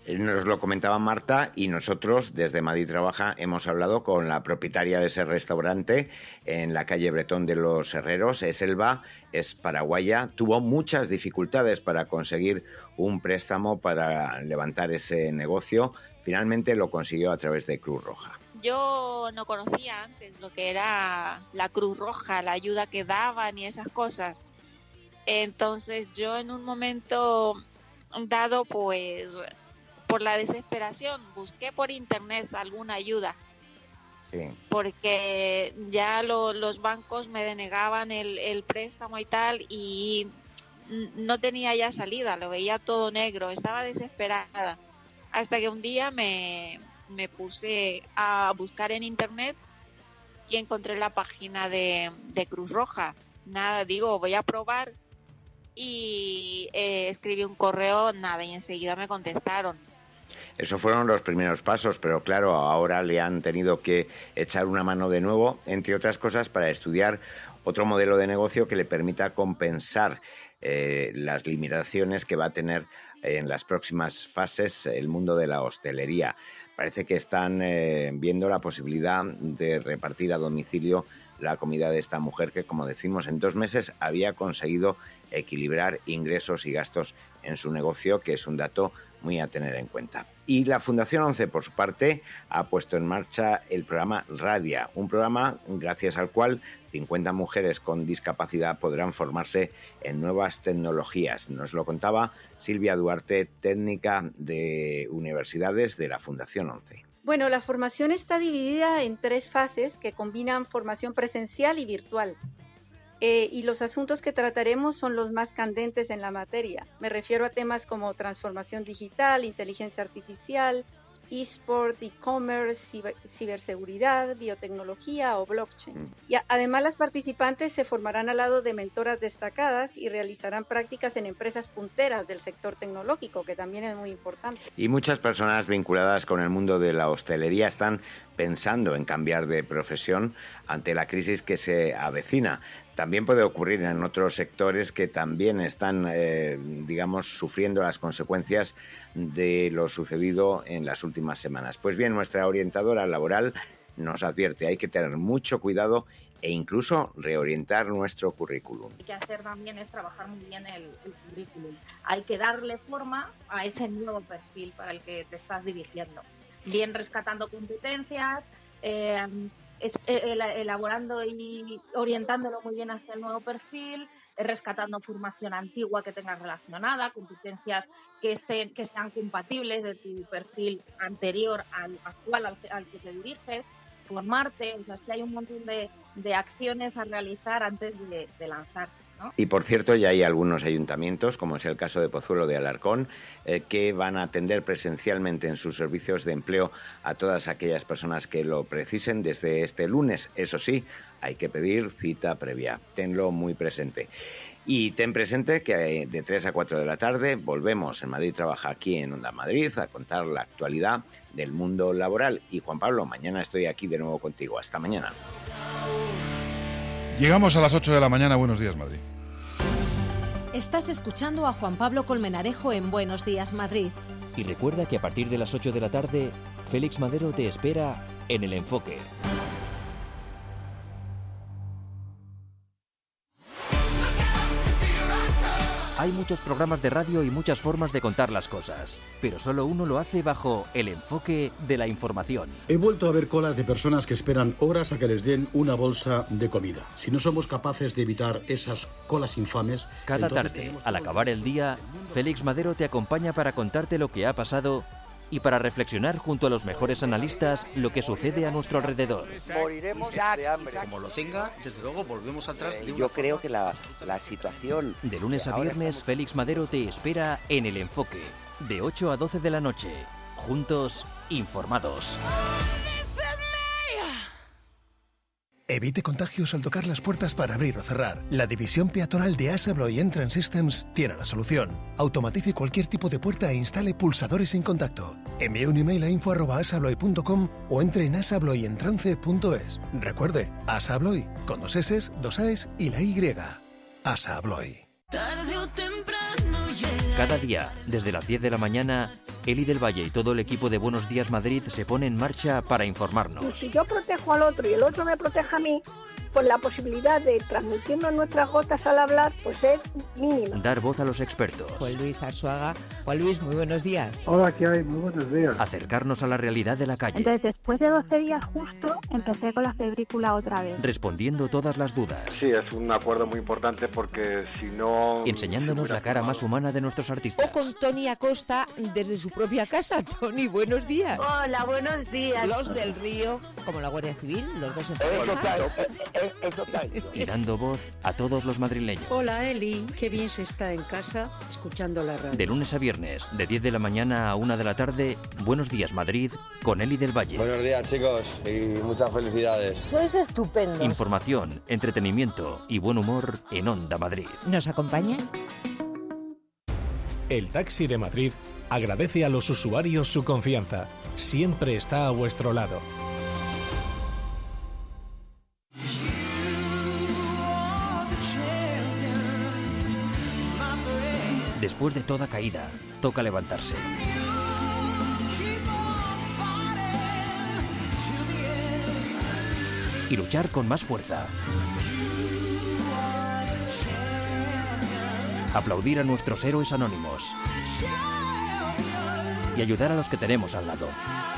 Nos lo comentaba Marta y nosotros desde Madrid Trabaja hemos hablado con la propietaria de ese restaurante en la calle Bretón de los Herreros. Elba, es paraguaya, tuvo muchas dificultades para conseguir un préstamo para levantar ese negocio. Finalmente lo consiguió a través de Cruz Roja. Yo no conocía antes lo que era la Cruz Roja, la ayuda que daban y esas cosas. Entonces yo en un momento dado, pues por la desesperación, busqué por internet alguna ayuda. Sí. Porque ya los bancos me denegaban el préstamo y tal, y no tenía ya salida, lo veía todo negro, estaba desesperada. Hasta que un día me puse a buscar en internet y encontré la página de Cruz Roja. Nada, digo, voy a probar, y escribí un correo, nada, y enseguida me contestaron. Esos fueron los primeros pasos, pero claro, ahora le han tenido que echar una mano de nuevo, entre otras cosas, para estudiar otro modelo de negocio que le permita compensar las limitaciones que va a tener en las próximas fases el mundo de la hostelería. Parece que están viendo la posibilidad de repartir a domicilio la comida de esta mujer que, como decimos, en 2 meses había conseguido equilibrar ingresos y gastos en su negocio, que es un dato muy a tener en cuenta. Y la Fundación 11, por su parte, ha puesto en marcha el programa Radia, un programa gracias al cual 50 mujeres con discapacidad podrán formarse en nuevas tecnologías. Nos lo contaba Silvia Duarte, técnica de universidades de la Fundación 11. Bueno, la formación está dividida en 3 fases que combinan formación presencial y virtual. Y los asuntos que trataremos son los más candentes en la materia. Me refiero a temas como transformación digital, inteligencia artificial, eSport, e-commerce, ciberseguridad, biotecnología o blockchain. Y además las participantes se formarán al lado de mentoras destacadas y realizarán prácticas en empresas punteras del sector tecnológico, que también es muy importante. Y muchas personas vinculadas con el mundo de la hostelería están pensando en cambiar de profesión ante la crisis que se avecina. También puede ocurrir en otros sectores que también están, sufriendo las consecuencias de lo sucedido en las últimas semanas. Pues bien, nuestra orientadora laboral nos advierte, hay que tener mucho cuidado e incluso reorientar nuestro currículum. Lo que hay que hacer también es trabajar muy bien el currículum. Hay que darle forma a ese nuevo perfil para el que te estás dirigiendo. Bien rescatando competencias, elaborando y orientándolo muy bien hacia el nuevo perfil, rescatando formación antigua que tengas relacionada, competencias que sean compatibles de tu perfil anterior al actual al que te diriges, formarte. O sea, es que hay un montón de acciones a realizar antes de lanzarte, ¿no? Y por cierto, ya hay algunos ayuntamientos, como es el caso de Pozuelo de Alarcón, que van a atender presencialmente en sus servicios de empleo a todas aquellas personas que lo precisen desde este lunes. Eso sí, hay que pedir cita previa. Tenlo muy presente. Y ten presente que de 3 a 4 de la tarde volvemos en Madrid Trabaja, aquí en Onda Madrid, a contar la actualidad del mundo laboral. Y Juan Pablo, mañana estoy aquí de nuevo contigo. Hasta mañana. Llegamos a las 8 de la mañana. Buenos días, Madrid. Estás escuchando a Juan Pablo Colmenarejo en Buenos Días, Madrid. Y recuerda que a partir de las 8 de la tarde, Félix Madero te espera en El Enfoque. Hay muchos programas de radio y muchas formas de contar las cosas, pero solo uno lo hace bajo el enfoque de la información. He vuelto a ver colas de personas que esperan horas a que les den una bolsa de comida. Si no somos capaces de evitar esas colas infames... Cada tarde, al acabar el día, Félix Madero te acompaña para contarte lo que ha pasado y para reflexionar junto a los mejores analistas lo que sucede a nuestro alrededor. Moriremos de hambre. Como lo tenga, desde luego volvemos atrás. Yo creo que la situación... De lunes a viernes, Félix Madero te espera en El Enfoque, de 8 a 12 de la noche. Juntos, informados. Evite contagios al tocar las puertas para abrir o cerrar. La división peatonal de AS Abloy Entrance Systems tiene la solución. Automatice cualquier tipo de puerta e instale pulsadores sin contacto. Envíe un email a info@asabloy.com o entre en asabloyentrance.es. Recuerde, AS Abloy, con 2 S, 2 A's y la Y. AS Abloy. Cada día, desde las 10 de la mañana, Eli del Valle y todo el equipo de Buenos Días Madrid se pone en marcha para informarnos. Y si yo protejo al otro y el otro me protege a mí, pues la posibilidad de transmitirnos nuestras gotas al hablar pues es mínima. Dar voz a los expertos. Juan Luis Arzuaga. Juan Luis, muy buenos días. Hola, ¿qué hay? Muy buenos días. Acercarnos a la realidad de la calle. Entonces, después de 12 días justo, empecé con la febrícula otra vez. Respondiendo todas las dudas. Sí, es un acuerdo muy importante porque si no... Enseñándonos la cara más humana de nuestros artistas. O con Tony Acosta desde su propia casa. Tony, buenos días. Hola, buenos días. Los del Río, como la Guardia Civil, los dos en Y dando voz a todos los madrileños. Hola Eli, qué bien se está en casa escuchando la radio. De lunes a viernes, de 10 de la mañana a 1 de la tarde, Buenos Días Madrid, con Eli del Valle. Buenos días chicos y muchas felicidades. Sois estupendos. Información, entretenimiento y buen humor en Onda Madrid. ¿Nos acompañas? El Taxi de Madrid agradece a los usuarios su confianza. Siempre está a vuestro lado. Después de toda caída, toca levantarse. Y luchar con más fuerza. Aplaudir a nuestros héroes anónimos. Y ayudar a los que tenemos al lado.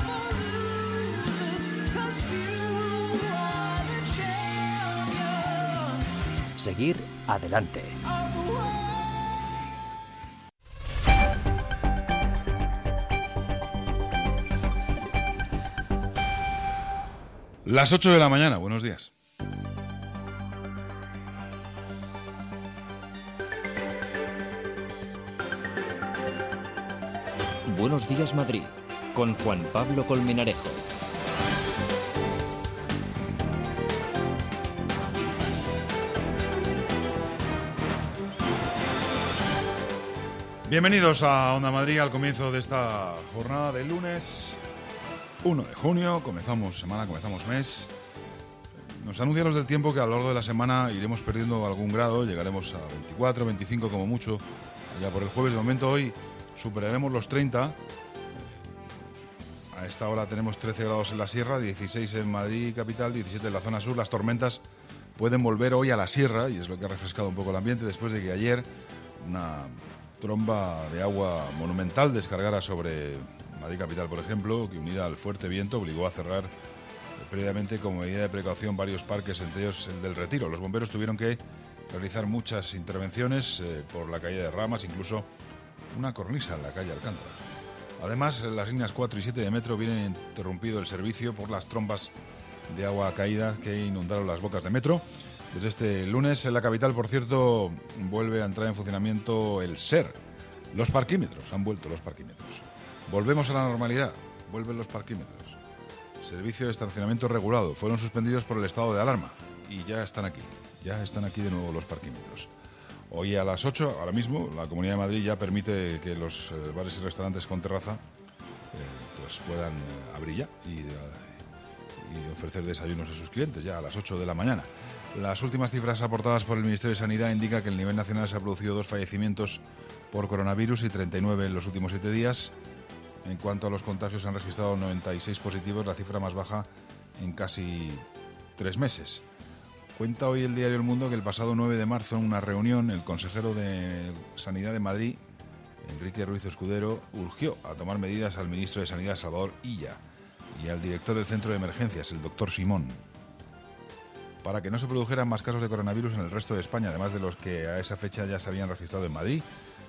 Seguir adelante. Las 8 de la mañana, buenos días. Buenos Días Madrid, con Juan Pablo Colmenarejo. Bienvenidos a Onda Madrid al comienzo de esta jornada del lunes 1 de junio, comenzamos semana, comenzamos mes. Nos anuncian los del tiempo que a lo largo de la semana iremos perdiendo algún grado, llegaremos a 24, 25 como mucho, ya por el jueves. De momento hoy superaremos los 30. A esta hora tenemos 13 grados en la sierra, 16 en Madrid capital, 17 en la zona sur. Las tormentas pueden volver hoy a la sierra y es lo que ha refrescado un poco el ambiente después de que ayer una tromba de agua monumental descargara sobre Madrid capital, por ejemplo, que unida al fuerte viento obligó a cerrar previamente como medida de precaución varios parques, entre ellos el del Retiro. Los bomberos tuvieron que realizar muchas intervenciones por la caída de ramas, incluso una cornisa en la calle Alcántara. Además, las líneas 4 y 7 de metro vienen interrumpido el servicio por las trombas de agua caída que inundaron las bocas de metro. Desde este lunes en la capital, por cierto, vuelve a entrar en funcionamiento el SER. Los parquímetros, han vuelto los parquímetros. Volvemos a la normalidad, vuelven los parquímetros. Servicio de estacionamiento regulado, fueron suspendidos por el estado de alarma y ya están aquí de nuevo los parquímetros. Hoy a las 8, ahora mismo, la Comunidad de Madrid ya permite que los bares y restaurantes con terraza pues puedan abrir ya y ofrecer desayunos a sus clientes ya a las 8 de la mañana. Las últimas cifras aportadas por el Ministerio de Sanidad indican que a nivel nacional se ha producido 2 fallecimientos por coronavirus y 39 en los últimos 7 días. En cuanto a los contagios, se han registrado 96 positivos, la cifra más baja en casi 3 meses. Cuenta hoy el diario El Mundo que el pasado 9 de marzo, en una reunión, el consejero de Sanidad de Madrid, Enrique Ruiz Escudero, urgió a tomar medidas al ministro de Sanidad, Salvador Illa, y al director del Centro de Emergencias, el doctor Simón, para que no se produjeran más casos de coronavirus en el resto de España, además de los que a esa fecha ya se habían registrado en Madrid.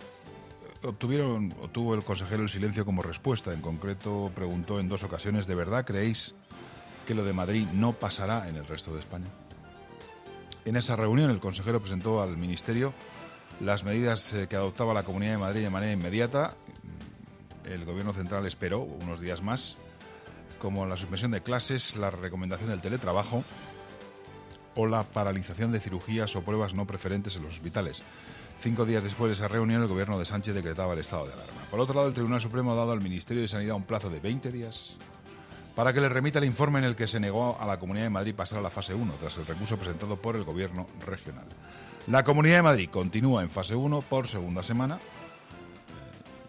Obtuvo el consejero el silencio como respuesta. En concreto, preguntó en 2 ocasiones: ¿de verdad creéis que lo de Madrid no pasará en el resto de España? En esa reunión, el consejero presentó al Ministerio las medidas que adoptaba la Comunidad de Madrid de manera inmediata. El Gobierno central esperó unos días más, como la suspensión de clases, la recomendación del teletrabajo o la paralización de cirugías o pruebas no preferentes en los hospitales. 5 días después de esa reunión, el Gobierno de Sánchez decretaba el estado de alarma. Por otro lado, el Tribunal Supremo ha dado al Ministerio de Sanidad un plazo de 20 días para que le remita el informe en el que se negó a la Comunidad de Madrid pasar a la fase 1, tras el recurso presentado por el Gobierno regional. La Comunidad de Madrid continúa en fase 1 por segunda semana.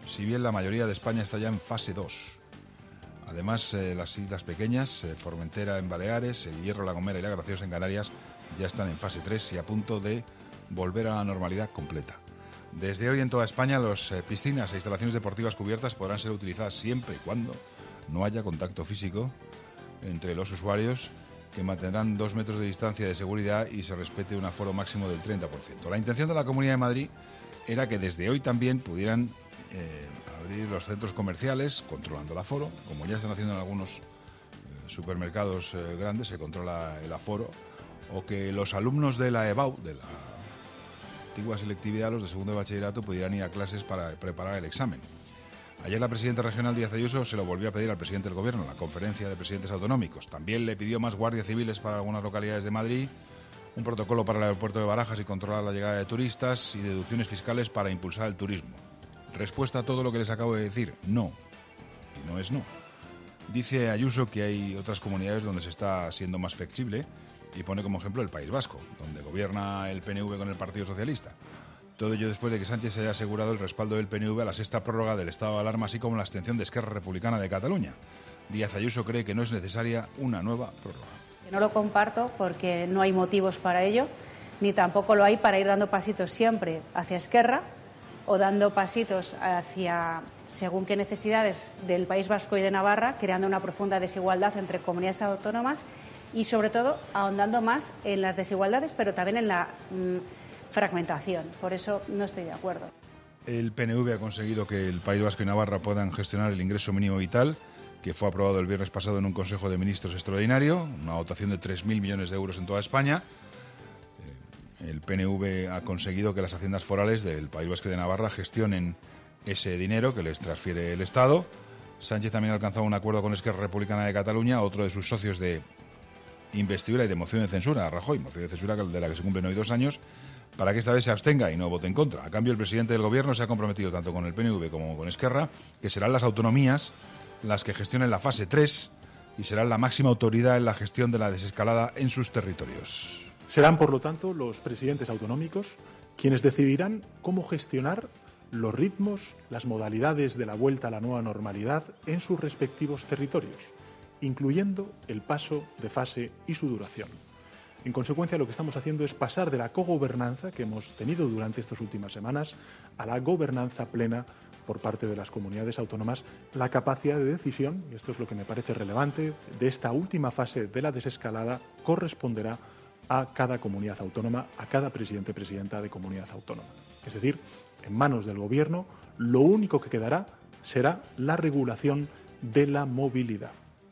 si bien la mayoría de España está ya en fase 2. Además, las islas pequeñas, Formentera en Baleares, El Hierro, La Gomera y La Graciosa en Canarias, ya están en fase 3 y a punto de volver a la normalidad completa. Desde hoy en toda España, las piscinas e instalaciones deportivas cubiertas podrán ser utilizadas siempre y cuando no haya contacto físico entre los usuarios, que mantendrán 2 metros de distancia de seguridad y se respete un aforo máximo del 30%. La intención de la Comunidad de Madrid era que desde hoy también pudieran abrir los centros comerciales controlando el aforo, como ya están haciendo en algunos supermercados grandes, se controla el aforo, o que los alumnos de la EBAU, de la antigua selectividad, los de segundo de bachillerato, pudieran ir a clases para preparar el examen. Ayer la presidenta regional Díaz Ayuso se lo volvió a pedir al presidente del Gobierno en la conferencia de presidentes autonómicos. También le pidió más guardias civiles para algunas localidades de Madrid, un protocolo para el aeropuerto de Barajas y controlar la llegada de turistas y deducciones fiscales para impulsar el turismo. Respuesta a todo lo que les acabo de decir, no. Y no es no. Dice Ayuso que hay otras comunidades donde se está siendo más flexible y pone como ejemplo el País Vasco, donde gobierna el PNV con el Partido Socialista. Todo ello después de que Sánchez se haya asegurado el respaldo del PNV a la sexta prórroga del estado de alarma, así como la abstención de Esquerra Republicana de Cataluña. Díaz Ayuso cree que no es necesaria una nueva prórroga. No lo comparto porque no hay motivos para ello, ni tampoco lo hay para ir dando pasitos siempre hacia Esquerra o dando pasitos hacia según qué necesidades del País Vasco y de Navarra, creando una profunda desigualdad entre comunidades autónomas y, sobre todo, ahondando más en las desigualdades, pero también en la fragmentación. Por eso no estoy de acuerdo. El PNV ha conseguido que el País Vasco y Navarra puedan gestionar el ingreso mínimo vital, que fue aprobado el viernes pasado en un Consejo de Ministros extraordinario, una dotación de 3.000 millones de euros en toda España. El PNV ha conseguido que las haciendas forales del País Vasco y de Navarra gestionen ese dinero que les transfiere el Estado. Sánchez también ha alcanzado un acuerdo con Esquerra Republicana de Cataluña, otro de sus socios de investidura y de moción de censura, Rajoy, moción de censura de la que se cumplen hoy 2 años, para que esta vez se abstenga y no vote en contra. A cambio, el presidente del Gobierno se ha comprometido tanto con el PNV como con Esquerra que serán las autonomías las que gestionen la fase 3 y serán la máxima autoridad en la gestión de la desescalada en sus territorios. Serán, por lo tanto, los presidentes autonómicos quienes decidirán cómo gestionar los ritmos, las modalidades de la vuelta a la nueva normalidad en sus respectivos territorios, incluyendo el paso de fase y su duración. En consecuencia, lo que estamos haciendo es pasar de la cogobernanza que hemos tenido durante estas últimas semanas a la gobernanza plena por parte de las comunidades autónomas. La capacidad de decisión, y esto es lo que me parece relevante, de esta última fase de la desescalada corresponderá a cada comunidad autónoma, a cada presidente o presidenta de comunidad autónoma. Es decir, en manos del Gobierno, lo único que quedará será la regulación de la movilidad.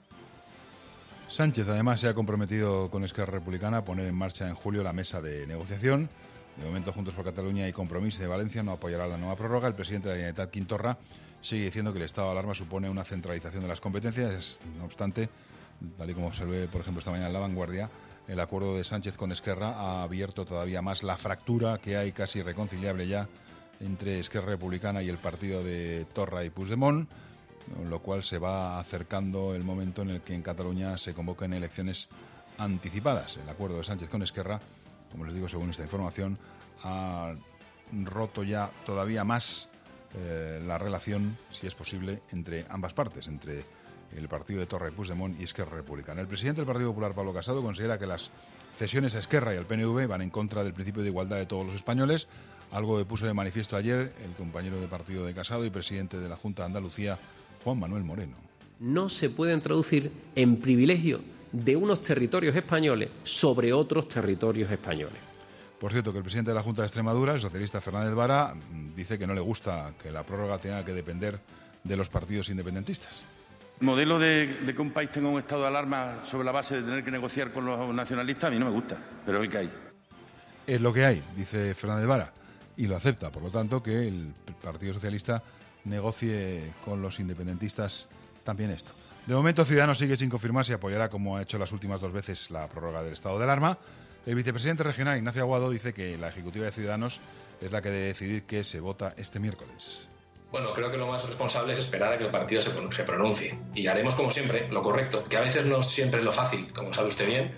Sánchez además se ha comprometido con Esquerra Republicana a poner en marcha en julio la mesa de negociación. De momento, Juntos por Cataluña y Compromís de Valencia no apoyará la nueva prórroga. El presidente de la Generalitat, Quim Torra, sigue diciendo que el estado de alarma supone una centralización de las competencias. No obstante, tal y como se ve, por ejemplo, esta mañana en La Vanguardia, el acuerdo de Sánchez con Esquerra ha abierto todavía más la fractura que hay casi irreconciliable ya entre Esquerra Republicana y el partido de Torra y Puigdemont, con lo cual se va acercando el momento en el que en Cataluña se convoquen elecciones anticipadas. El acuerdo de Sánchez con Esquerra, como les digo, según esta información, ha roto ya todavía más la relación, si es posible, entre ambas partes, entre el partido de Torra y Puigdemont y Esquerra Republicana. El presidente del Partido Popular, Pablo Casado, considera que las cesiones a Esquerra y al PNV van en contra del principio de igualdad de todos los españoles, algo que puso de manifiesto ayer el compañero de partido de Casado y presidente de la Junta de Andalucía, Juan Manuel Moreno. No se pueden traducir en privilegio de unos territorios españoles sobre otros territorios españoles. Por cierto, que el presidente de la Junta de Extremadura, el socialista Fernández Vara, dice que no le gusta que la prórroga tenga que depender de los partidos independentistas. El modelo de que un país tenga un estado de alarma sobre la base de tener que negociar con los nacionalistas a mí no me gusta, pero es el que hay. Es lo que hay, dice Fernández Vara, y lo acepta. Por lo tanto, que el Partido Socialista negocie con los independentistas también esto. De momento, Ciudadanos sigue sin confirmar si apoyará, como ha hecho las últimas 2 veces, la prórroga del estado de alarma. El vicepresidente regional, Ignacio Aguado, dice que la ejecutiva de Ciudadanos es la que debe decidir qué se vota este miércoles. Bueno, creo que lo más responsable es esperar a que el partido se pronuncie. Y haremos, como siempre, lo correcto, que a veces no siempre es lo fácil, como sabe usted bien,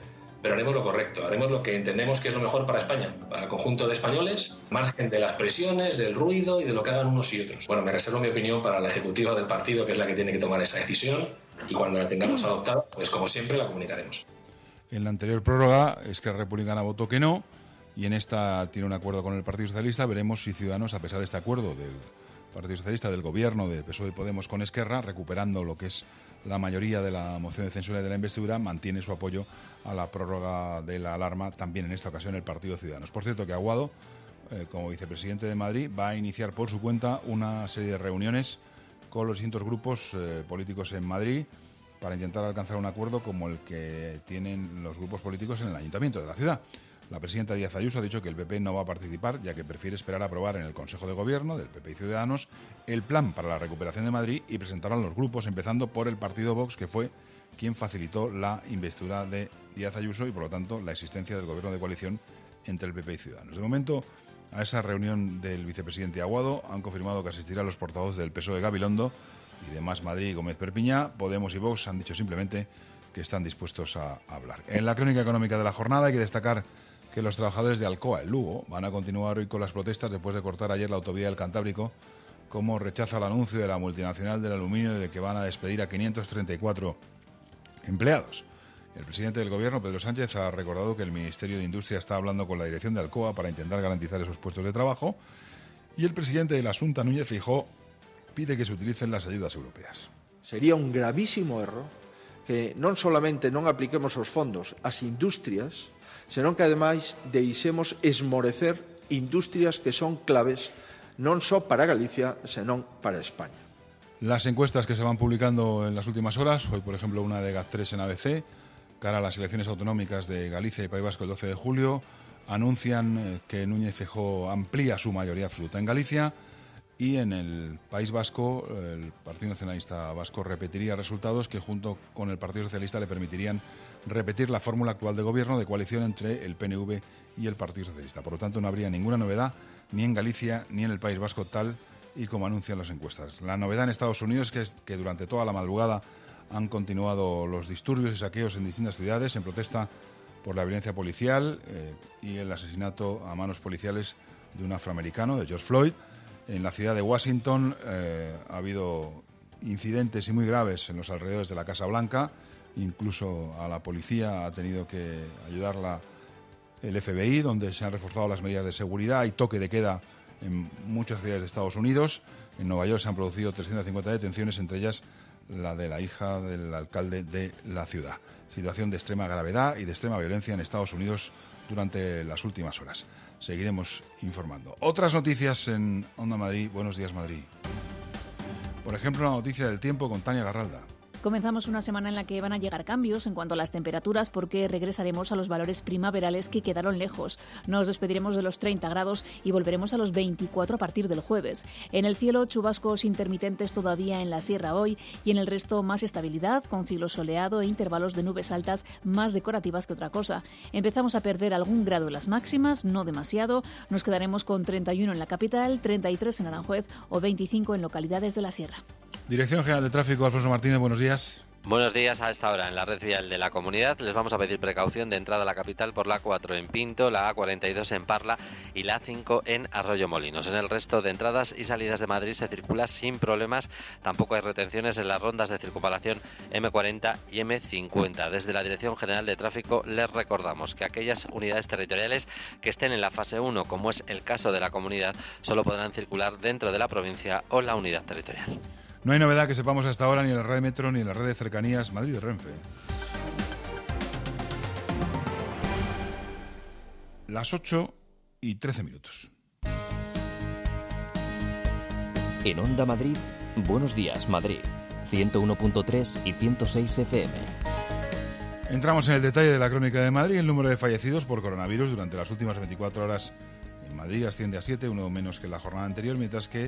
pero haremos lo correcto, haremos lo que entendemos que es lo mejor para España, para el conjunto de españoles, margen de las presiones, del ruido y de lo que hagan unos y otros. Bueno, me reservo mi opinión para la ejecutiva del partido, que es la que tiene que tomar esa decisión, y cuando la tengamos adoptada, pues como siempre la comunicaremos. En la anterior prórroga, Esquerra Republicana votó que no, y en esta tiene un acuerdo con el Partido Socialista. Veremos si Ciudadanos, a pesar de este acuerdo del Partido Socialista, del gobierno de PSOE y Podemos con Esquerra, recuperando lo que es la mayoría de la moción de censura y de la investidura, mantiene su apoyo a la prórroga de la alarma, también en esta ocasión el Partido Ciudadanos. Por cierto, que Aguado, como vicepresidente de Madrid, va a iniciar por su cuenta una serie de reuniones con los distintos grupos políticos en Madrid para intentar alcanzar un acuerdo como el que tienen los grupos políticos en el Ayuntamiento de la ciudad. La presidenta Díaz Ayuso ha dicho que el PP no va a participar, ya que prefiere esperar a aprobar en el Consejo de Gobierno del PP y Ciudadanos el plan para la recuperación de Madrid y presentarlo a los grupos, empezando por el partido Vox, que fue quien facilitó la investidura de Díaz Ayuso y, por lo tanto, la existencia del gobierno de coalición entre el PP y Ciudadanos. De momento, a esa reunión del vicepresidente Aguado han confirmado que asistirán los portavoces del PSOE Gabilondo y de Más Madrid y Gómez Perpiñá. Podemos y Vox han dicho simplemente que están dispuestos a hablar. En la crónica económica de la jornada hay que destacar que los trabajadores de Alcoa, en Lugo, van a continuar hoy con las protestas después de cortar ayer la autovía del Cantábrico, como rechaza el anuncio de la multinacional del aluminio de que van a despedir a 534 empleados. El presidente del Gobierno, Pedro Sánchez, ha recordado que el Ministerio de Industria está hablando con la dirección de Alcoa para intentar garantizar esos puestos de trabajo, y el presidente de la Xunta, Núñez Feijóo, pide que se utilicen las ayudas europeas. Sería un gravísimo erro que non solamente non apliquemos os fondos ás industrias, senón que ademais deixemos esmorecer industrias que son claves non só para Galicia, senón para España. Las encuestas que se van publicando en las últimas horas, hoy por ejemplo una de GAT3 en ABC, cara a las elecciones autonómicas de Galicia y País Vasco el 12 de julio, anuncian que Núñez Feijóo amplía su mayoría absoluta en Galicia, y en el País Vasco el Partido Nacionalista Vasco repetiría resultados que junto con el Partido Socialista le permitirían repetir la fórmula actual de gobierno de coalición entre el PNV y el Partido Socialista. Por lo tanto, no habría ninguna novedad ni en Galicia ni en el País Vasco, tal y como anuncian las encuestas. La novedad en Estados Unidos es que durante toda la madrugada han continuado los disturbios y saqueos en distintas ciudades en protesta por la violencia policial y el asesinato a manos policiales de un afroamericano, de George Floyd. En la ciudad de Washington ha habido incidentes y muy graves en los alrededores de la Casa Blanca. Incluso a la policía ha tenido que ayudarla el FBI, donde se han reforzado las medidas de seguridad. Hay toque de queda en muchas ciudades de Estados Unidos. En Nueva York se han producido 350 detenciones, entre ellas la de la hija del alcalde de la ciudad. Situación de extrema gravedad y de extrema violencia en Estados Unidos durante las últimas horas. Seguiremos informando. Otras noticias en Onda Madrid. Buenos días, Madrid. Por ejemplo, la noticia del tiempo con Tania Garralda. Comenzamos una semana en la que van a llegar cambios en cuanto a las temperaturas porque regresaremos a los valores primaverales que quedaron lejos. Nos despediremos de los 30 grados y volveremos a los 24 a partir del jueves. En el cielo, chubascos intermitentes todavía en la sierra hoy y en el resto más estabilidad, con cielo soleado e intervalos de nubes altas más decorativas que otra cosa. Empezamos a perder algún grado en las máximas, no demasiado. Nos quedaremos con 31 en la capital, 33 en Aranjuez o 25 en localidades de la sierra. Dirección General de Tráfico, Alfonso Martínez, buenos días. Buenos días. A esta hora en la red vial de la comunidad les vamos a pedir precaución de entrada a la capital por la A4 en Pinto, la A42 en Parla y la A5 en Arroyomolinos. En el resto de entradas y salidas de Madrid se circula sin problemas. Tampoco hay retenciones en las rondas de circunvalación M40 y M50. Desde la Dirección General de Tráfico les recordamos que aquellas unidades territoriales que estén en la fase 1, como es el caso de la comunidad, solo podrán circular dentro de la provincia o la unidad territorial. No hay novedad que sepamos hasta ahora ni en la red de Metro ni en la red de cercanías Madrid de Renfe. Las 8:13. En Onda Madrid, Buenos Días Madrid, 101.3 y 106 FM. Entramos en el detalle de la crónica de Madrid. El número de fallecidos por coronavirus durante las últimas 24 horas en Madrid asciende a 7, uno menos que la jornada anterior, mientras que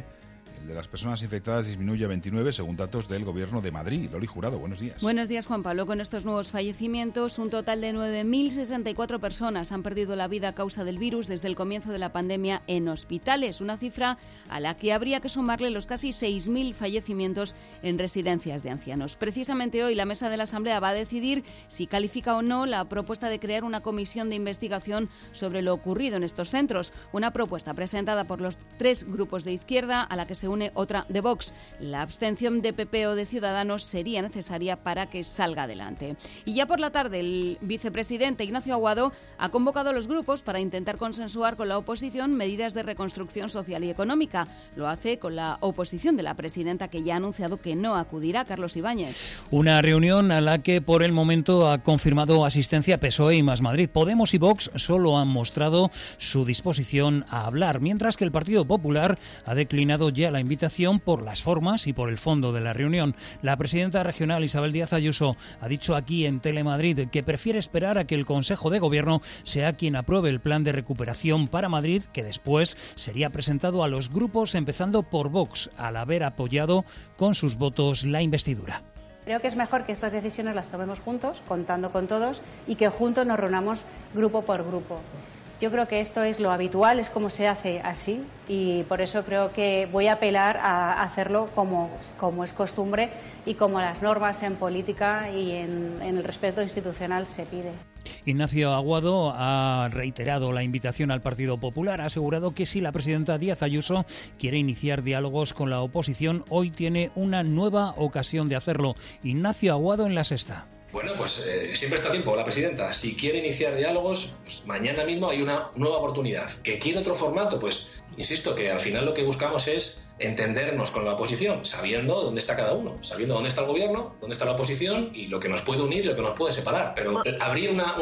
El de las personas infectadas disminuye a 29 según datos del Gobierno de Madrid. Loli Jurado, buenos días. Buenos días, Juan Pablo. Con estos nuevos fallecimientos, un total de 9.064 personas han perdido la vida a causa del virus desde el comienzo de la pandemia en hospitales, una cifra a la que habría que sumarle los casi 6.000 fallecimientos en residencias de ancianos. Precisamente hoy la mesa de la Asamblea va a decidir si califica o no la propuesta de crear una comisión de investigación sobre lo ocurrido en estos centros, una propuesta presentada por los 3 grupos de izquierda a la que se une otra de Vox. La abstención de PP o de Ciudadanos sería necesaria para que salga adelante. Y ya por la tarde, el vicepresidente Ignacio Aguado ha convocado a los grupos para intentar consensuar con la oposición medidas de reconstrucción social y económica. Lo hace con la oposición de la presidenta, que ya ha anunciado que no acudirá. Carlos Ibáñez. Una reunión a la que por el momento ha confirmado asistencia PSOE y Más Madrid. Podemos y Vox solo han mostrado su disposición a hablar, mientras que el Partido Popular ha declinado ya la invitación por las formas y por el fondo de la reunión. La presidenta regional Isabel Díaz Ayuso ha dicho aquí en Telemadrid que prefiere esperar a que el Consejo de Gobierno sea quien apruebe el plan de recuperación para Madrid, que después sería presentado a los grupos, empezando por Vox, al haber apoyado con sus votos la investidura. Creo que es mejor que estas decisiones las tomemos juntos, contando con todos, y que juntos nos reunamos grupo por grupo. Yo creo que esto es lo habitual, es como se hace así, y por eso creo que voy a apelar a hacerlo como es costumbre y como las normas en política y en el respeto institucional se pide. Ignacio Aguado ha reiterado la invitación al Partido Popular, ha asegurado que si la presidenta Díaz Ayuso quiere iniciar diálogos con la oposición, hoy tiene una nueva ocasión de hacerlo. Ignacio Aguado en La Sexta. Bueno, pues siempre está a tiempo la presidenta. Si quiere iniciar diálogos, pues mañana mismo hay una nueva oportunidad. ¿Que quiere otro formato? Pues insisto que al final lo que buscamos es entendernos con la oposición, sabiendo dónde está cada uno, sabiendo dónde está el gobierno, dónde está la oposición y lo que nos puede unir y lo que nos puede separar. Pero abrir una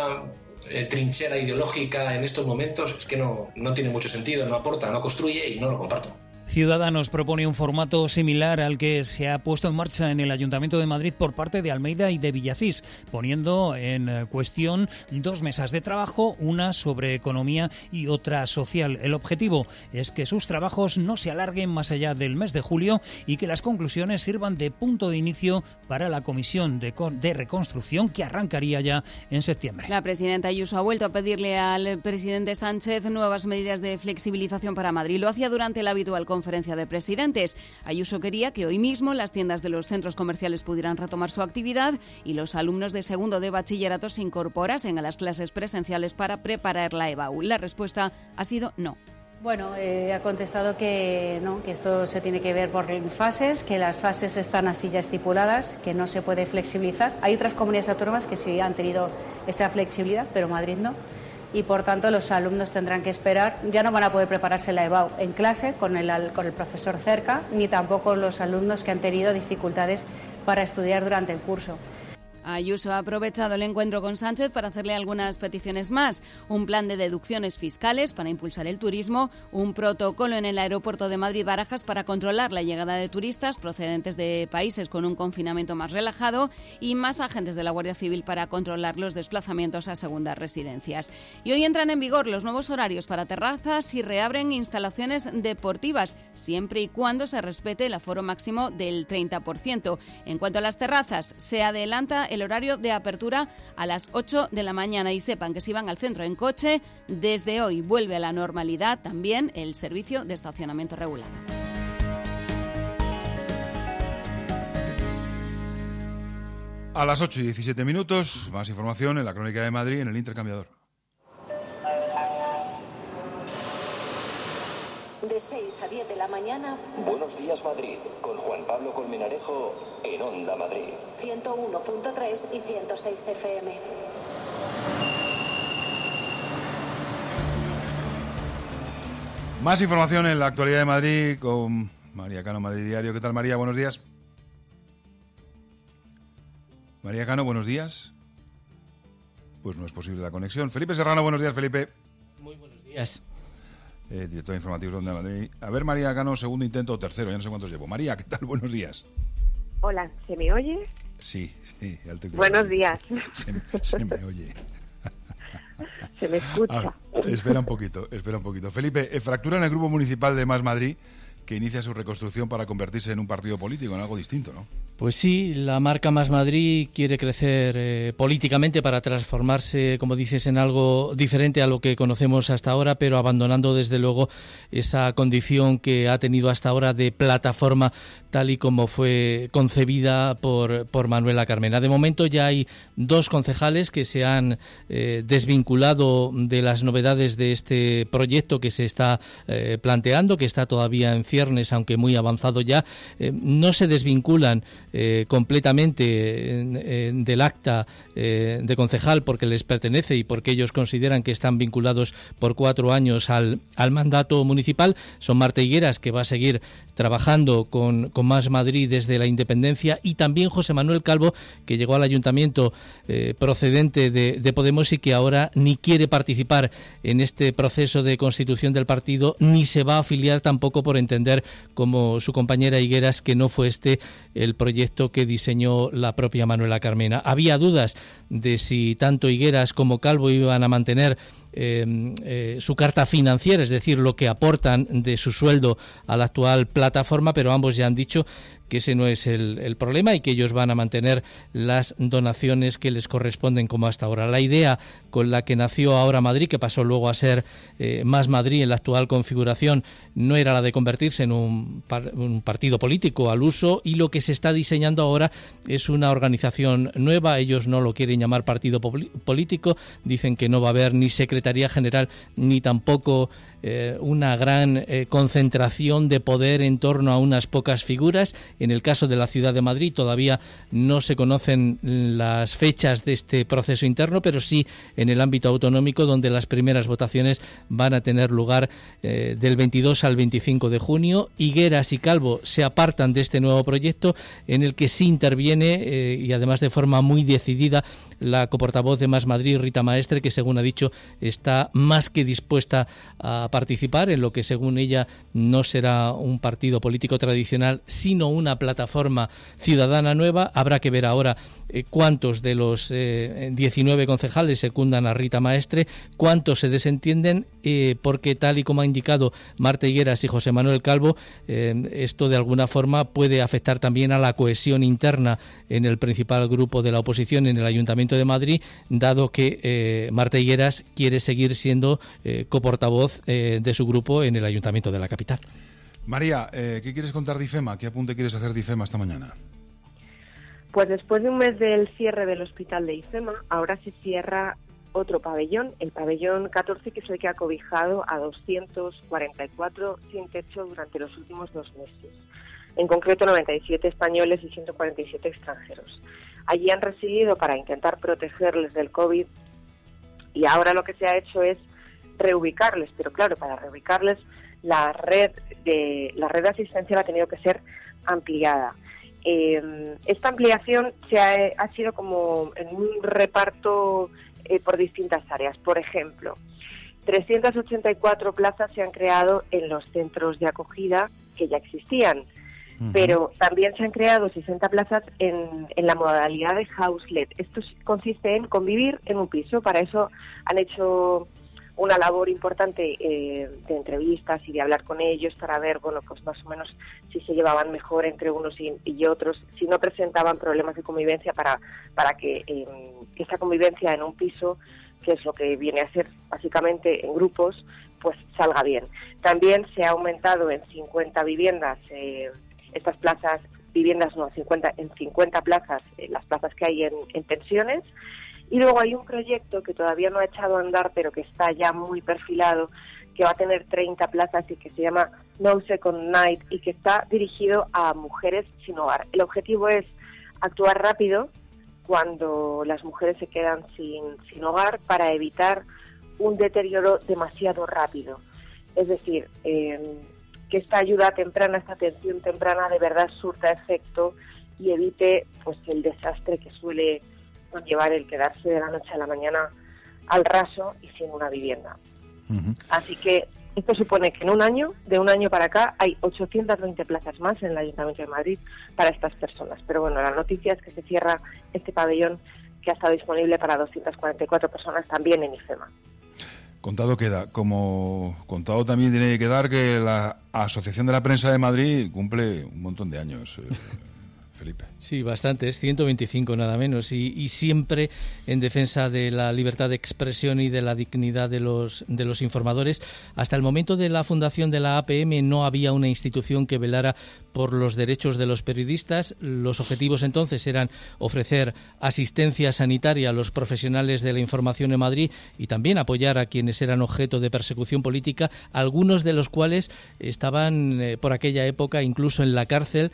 trinchera ideológica en estos momentos es que no tiene mucho sentido, no aporta, no construye y no lo comparto. Ciudadanos propone un formato similar al que se ha puesto en marcha en el Ayuntamiento de Madrid por parte de Almeida y de Villacís, poniendo en cuestión 2 mesas de trabajo, una sobre economía y otra social. El objetivo es que sus trabajos no se alarguen más allá del mes de julio y que las conclusiones sirvan de punto de inicio para la comisión de reconstrucción que arrancaría ya en septiembre. La presidenta Ayuso ha vuelto a pedirle al presidente Sánchez nuevas medidas de flexibilización para Madrid. Lo hacía durante la habitual conferencia de presidentes. Ayuso quería que hoy mismo las tiendas de los centros comerciales pudieran retomar su actividad y los alumnos de segundo de bachillerato se incorporasen a las clases presenciales para preparar la EBAU. La respuesta ha sido no. Bueno, ha contestado que no, que esto se tiene que ver por fases, que las fases están así ya estipuladas, que no se puede flexibilizar. Hay otras comunidades autónomas que sí han tenido esa flexibilidad, pero Madrid no. Y por tanto los alumnos tendrán que esperar, ya no van a poder prepararse la EBAU en clase con el profesor cerca, ni tampoco los alumnos que han tenido dificultades para estudiar durante el curso. Ayuso ha aprovechado el encuentro con Sánchez para hacerle algunas peticiones más. Un plan de deducciones fiscales para impulsar el turismo, un protocolo en el aeropuerto de Madrid-Barajas para controlar la llegada de turistas procedentes de países con un confinamiento más relajado y más agentes de la Guardia Civil para controlar los desplazamientos a segundas residencias. Y hoy entran en vigor los nuevos horarios para terrazas y reabren instalaciones deportivas, siempre y cuando se respete el aforo máximo del 30%. En cuanto a las terrazas, se adelanta el horario de apertura a las 8 de la mañana y sepan que si van al centro en coche, desde hoy vuelve a la normalidad también el servicio de estacionamiento regulado. A las 8 y 17 minutos, más información en la Crónica de Madrid en el Intercambiador. De 6 a 10 de la mañana. Buenos días Madrid, con Juan Pablo Colmenarejo en Onda Madrid. 101.3 y 106 FM. Más información en la actualidad de Madrid con María Cano, Madrid Diario. ¿Qué tal, María? Buenos días. María Cano, buenos días. Pues no es posible la conexión. Felipe Serrano, buenos días, Felipe. Muy buenos días. Director de Informativos de Madrid. A ver, María Cano, segundo intento o tercero, ya no sé cuántos llevo. María, ¿qué tal? Buenos días. Hola, ¿se me oye? Sí, ya te creo. Buenos días. Se me oye. Se me escucha. Espera un poquito. Felipe, fractura en el Grupo Municipal de Más Madrid que inicia su reconstrucción para convertirse en un partido político, en algo distinto, ¿no? Pues sí, la marca Más Madrid quiere crecer políticamente para transformarse, como dices, en algo diferente a lo que conocemos hasta ahora, pero abandonando desde luego esa condición que ha tenido hasta ahora de plataforma tal y como fue concebida por Manuela Carmena. De momento ya hay 2 concejales que se han desvinculado de las novedades de este proyecto que se está planteando, que está todavía en ciernes, aunque muy avanzado ya. No se desvinculan completamente del acta de concejal porque les pertenece y porque ellos consideran que están vinculados por 4 años al mandato municipal. Son Marta Higueras, que va a seguir trabajando con Más Madrid desde la independencia, y también José Manuel Calvo, que llegó al ayuntamiento procedente de Podemos y que ahora ni quiere participar en este proceso de constitución del partido, ni se va a afiliar tampoco, por entender, como su compañera Higueras, que no fue este el proyecto que diseñó la propia Manuela Carmena. Había dudas de si tanto Higueras como Calvo iban a mantener su carta financiera, es decir, lo que aportan de su sueldo a la actual plataforma, pero ambos ya han dicho que ese no es el problema y que ellos van a mantener las donaciones que les corresponden como hasta ahora. La idea con la que nació Ahora Madrid, que pasó luego a ser Más Madrid en la actual configuración, no era la de convertirse en un partido político al uso, y lo que se está diseñando ahora es una organización nueva. Ellos no lo quieren llamar partido político, dicen que no va a haber ni secretaría general ni tampoco una gran concentración de poder en torno a unas pocas figuras. En el caso de la ciudad de Madrid todavía no se conocen las fechas de este proceso interno, pero sí en el ámbito autonómico, donde las primeras votaciones van a tener lugar del 22 al 25 de junio. Higueras y Calvo se apartan de este nuevo proyecto, en el que sí interviene y además de forma muy decidida la coportavoz de Más Madrid, Rita Maestre, que según ha dicho está más que dispuesta a participar en lo que según ella no será un partido político tradicional, sino una plataforma ciudadana nueva. Habrá que ver ahora cuántos de los 19 concejales secundan a Rita Maestre, cuántos se desentienden, porque tal y como ha indicado Marta Higueras y José Manuel Calvo, esto de alguna forma puede afectar también a la cohesión interna en el principal grupo de la oposición en el Ayuntamiento de Madrid, dado que Marta Higueras quiere seguir siendo coportavoz de su grupo en el Ayuntamiento de la capital. María, ¿qué quieres contar de IFEMA? ¿Qué apunte quieres hacer de IFEMA esta mañana? Pues después de un mes del cierre del hospital de IFEMA, ahora se cierra otro pabellón, el pabellón 14, que es el que ha cobijado a 244 sin techo durante los últimos 2 meses. En concreto, 97 españoles y 147 extranjeros. Allí han residido para intentar protegerles del COVID, y ahora lo que se ha hecho es reubicarles, pero claro, para reubicarles la red de asistencial ha tenido que ser ampliada. Esta ampliación ha sido como en un reparto por distintas áreas. Por ejemplo, 384 plazas se han creado en los centros de acogida que ya existían, pero también se han creado 60 plazas en la modalidad de house-let. Esto consiste en convivir en un piso. Para eso han hecho una labor importante de entrevistas y de hablar con ellos para ver, bueno, pues más o menos si se llevaban mejor entre unos y otros, si no presentaban problemas de convivencia, para que esta convivencia en un piso, que es lo que viene a ser básicamente en grupos, pues salga bien. También se ha aumentado en 50 viviendas estas plazas, en 50 plazas, las plazas que hay en pensiones. Y luego hay un proyecto que todavía no ha echado a andar, pero que está ya muy perfilado, que va a tener 30 plazas y que se llama No Second Night, y que está dirigido a mujeres sin hogar. El objetivo es actuar rápido cuando las mujeres se quedan sin hogar, para evitar un deterioro demasiado rápido. Es decir, que esta ayuda temprana, esta atención temprana de verdad surta efecto y evite pues el desastre que suele conllevar el quedarse de la noche a la mañana al raso y sin una vivienda. Así que esto supone que de un año para acá, hay 820 plazas más en el Ayuntamiento de Madrid para estas personas. Pero bueno, la noticia es que se cierra este pabellón, que ha estado disponible para 244 personas también en IFEMA. Contado queda. Como contado también tiene que quedar que la Asociación de la Prensa de Madrid cumple un montón de años, Felipe. Sí, bastantes, 125 nada menos, y siempre en defensa de la libertad de expresión y de la dignidad de los informadores. Hasta el momento de la fundación de la APM no había una institución que velara por los derechos de los periodistas. Los objetivos entonces eran ofrecer asistencia sanitaria a los profesionales de la información en Madrid y también apoyar a quienes eran objeto de persecución política, algunos de los cuales estaban por aquella época incluso en la cárcel.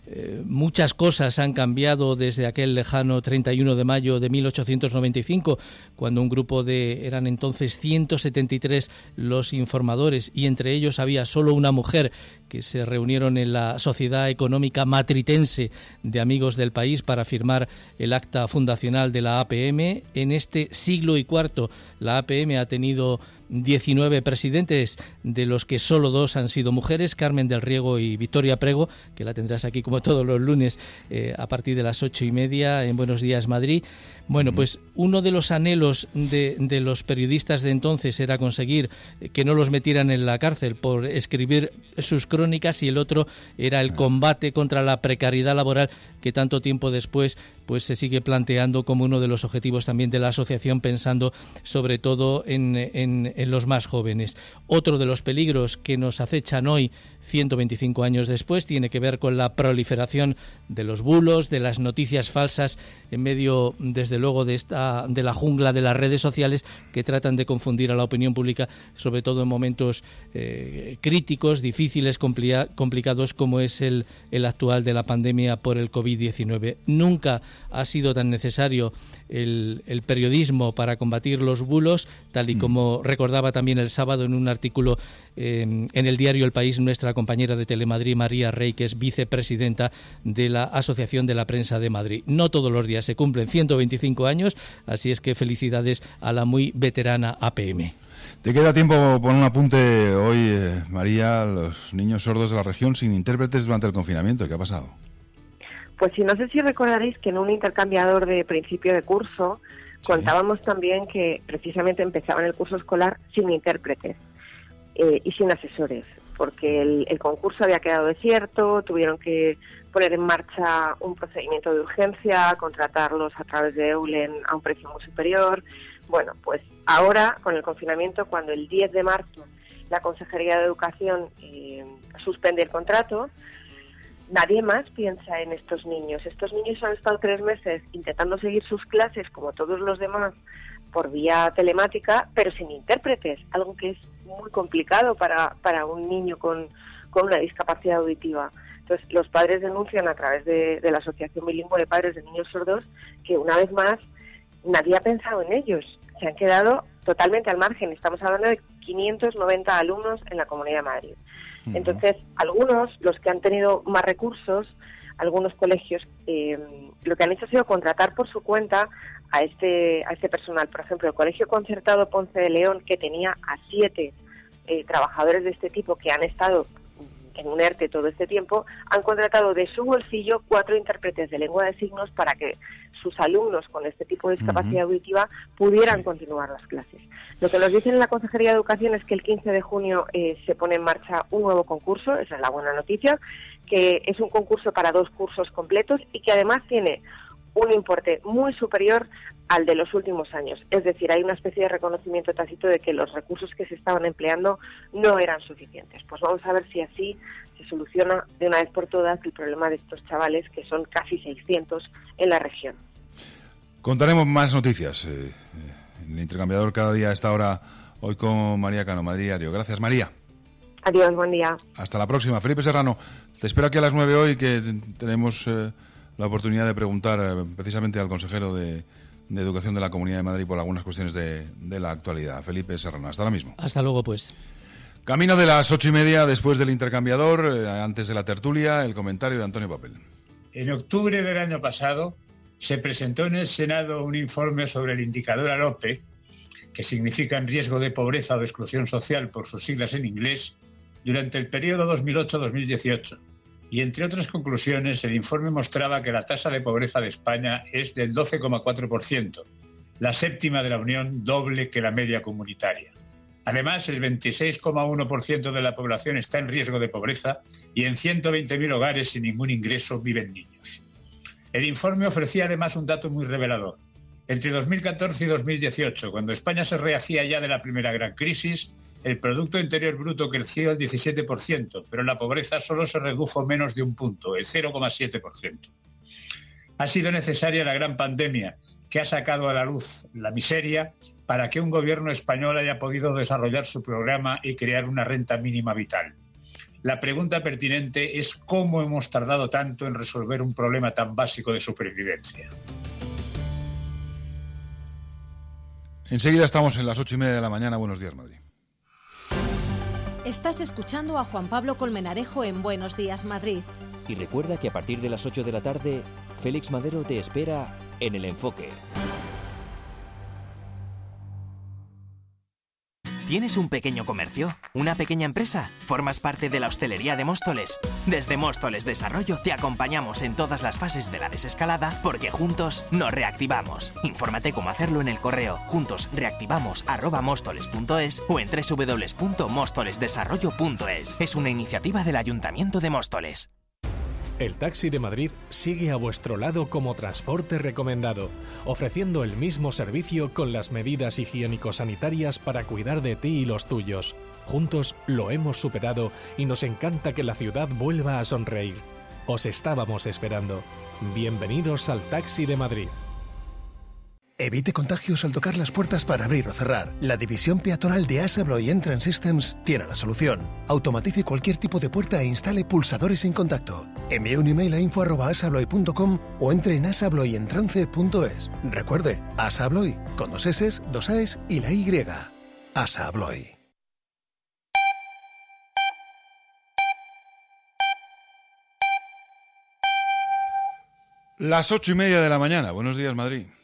Muchas cosas han cambiado desde aquel lejano 31 de mayo de 1895, cuando un grupo eran entonces 173 los informadores, y entre ellos había solo una mujer, que se reunieron en la Sociedad Económica Matritense de Amigos del País para firmar el acta fundacional de la APM. En este siglo y cuarto la APM ha tenido 19 presidentes, de los que solo 2 han sido mujeres, Carmen del Riego y Victoria Prego, que la tendrás aquí como todos los lunes a partir de las 8:30 en Buenos Días Madrid. Bueno, pues uno de los anhelos de los periodistas de entonces era conseguir que no los metieran en la cárcel por escribir sus crónicas, y el otro era el combate contra la precariedad laboral, que tanto tiempo después pues se sigue planteando como uno de los objetivos también de la asociación, pensando sobre todo en los más jóvenes. Otro de los peligros que nos acechan hoy, 125 años después, tiene que ver con la proliferación de los bulos, de las noticias falsas, en medio, desde luego, de la jungla de las redes sociales, que tratan de confundir a la opinión pública, sobre todo en momentos críticos, difíciles, complicados, como es el actual de la pandemia por el COVID-19. Nunca ha sido tan necesario el periodismo para combatir los bulos, tal y como recordaba también el sábado en un artículo en el diario El País nuestra compañera de Telemadrid, María Rey, que es vicepresidenta de la Asociación de la Prensa de Madrid. No todos los días se cumplen 125 años, así es que felicidades a la muy veterana APM. Te queda tiempo por un apunte hoy, María, los niños sordos de la región sin intérpretes durante el confinamiento. ¿Qué ha pasado? Pues sí, no sé si recordaréis que en un intercambiador de principio de curso contábamos también que precisamente empezaban el curso escolar sin intérpretes y sin asesores, porque el concurso había quedado desierto, tuvieron que poner en marcha un procedimiento de urgencia, contratarlos a través de Eulen a un precio muy superior. Bueno, pues ahora, con el confinamiento, cuando el 10 de marzo la Consejería de Educación suspende el contrato, nadie más piensa en estos niños. Estos niños han estado 3 meses intentando seguir sus clases, como todos los demás, por vía telemática, pero sin intérpretes, algo que es muy complicado para un niño con una discapacidad auditiva. Entonces, los padres denuncian a través de la Asociación Bilingüe de Padres de Niños Sordos que, una vez más, nadie ha pensado en ellos. Se han quedado totalmente al margen. Estamos hablando de 590 alumnos en la Comunidad de Madrid. Entonces, algunos, los que han tenido más recursos, algunos colegios, lo que han hecho ha sido contratar por su cuenta a este personal. Por ejemplo, el Colegio Concertado Ponce de León, que tenía a 7 trabajadores de este tipo que han estado en un ERTE todo este tiempo, han contratado de su bolsillo 4 intérpretes de lengua de signos para que sus alumnos con este tipo de discapacidad auditiva pudieran continuar las clases. Lo que nos dicen en la Consejería de Educación es que el 15 de junio se pone en marcha un nuevo concurso, esa es la buena noticia, que es un concurso para 2 cursos completos y que además tiene un importe muy superior al de los últimos años. Es decir, hay una especie de reconocimiento tácito de que los recursos que se estaban empleando no eran suficientes. Pues vamos a ver si así se soluciona de una vez por todas el problema de estos chavales, que son casi 600 en la región. Contaremos más noticias en el intercambiador cada día a esta hora, hoy con María Cano, Madrid Diario. Gracias, María. Adiós, buen día. Hasta la próxima. Felipe Serrano, te espero aquí a las 9 hoy, que tenemos la oportunidad de preguntar precisamente al consejero de Educación de la Comunidad de Madrid por algunas cuestiones de la actualidad. Felipe Serrano, hasta ahora mismo. Hasta luego, pues. Camino de las 8:30, después del intercambiador, antes de la tertulia, el comentario de Antonio Papel. En octubre del año pasado se presentó en el Senado un informe sobre el indicador ALOPE, que significa en riesgo de pobreza o de exclusión social por sus siglas en inglés, durante el periodo 2008-2018. Y entre otras conclusiones, el informe mostraba que la tasa de pobreza de España es del 12,4%, la séptima de la Unión, doble que la media comunitaria. Además, el 26,1% de la población está en riesgo de pobreza y en 120.000 hogares sin ningún ingreso viven niños. El informe ofrecía además un dato muy revelador. Entre 2014 y 2018, cuando España se rehacía ya de la primera gran crisis, el Producto Interior Bruto creció al 17%, pero la pobreza solo se redujo menos de un punto, el 0,7%. Ha sido necesaria la gran pandemia, que ha sacado a la luz la miseria, para que un gobierno español haya podido desarrollar su programa y crear una renta mínima vital. La pregunta pertinente es cómo hemos tardado tanto en resolver un problema tan básico de supervivencia. Enseguida estamos en las 8:30 de la mañana. Buenos días, Madrid. Estás escuchando a Juan Pablo Colmenarejo en Buenos Días, Madrid. Y recuerda que a partir de las 8 de la tarde, Félix Madero te espera en El Enfoque. ¿Tienes un pequeño comercio? ¿Una pequeña empresa? ¿Formas parte de la hostelería de Móstoles? Desde Móstoles Desarrollo te acompañamos en todas las fases de la desescalada porque juntos nos reactivamos. Infórmate cómo hacerlo en el correo juntosreactivamos@móstoles.es o en www.móstolesdesarrollo.es. Es una iniciativa del Ayuntamiento de Móstoles. El Taxi de Madrid sigue a vuestro lado como transporte recomendado, ofreciendo el mismo servicio con las medidas higiénico-sanitarias para cuidar de ti y los tuyos. Juntos lo hemos superado y nos encanta que la ciudad vuelva a sonreír. Os estábamos esperando. Bienvenidos al Taxi de Madrid. Evite contagios al tocar las puertas para abrir o cerrar. La división peatonal de ASA Abloy Entrance Systems tiene la solución. Automatice cualquier tipo de puerta e instale pulsadores sin contacto. Envíe un email a info@asabloy.com o entre en asabloyentrance.es. Recuerde, ASA Abloy, con 2 S, 2 AES y la Y. ASA Abloy. Las 8:30 de la mañana. Buenos días, Madrid.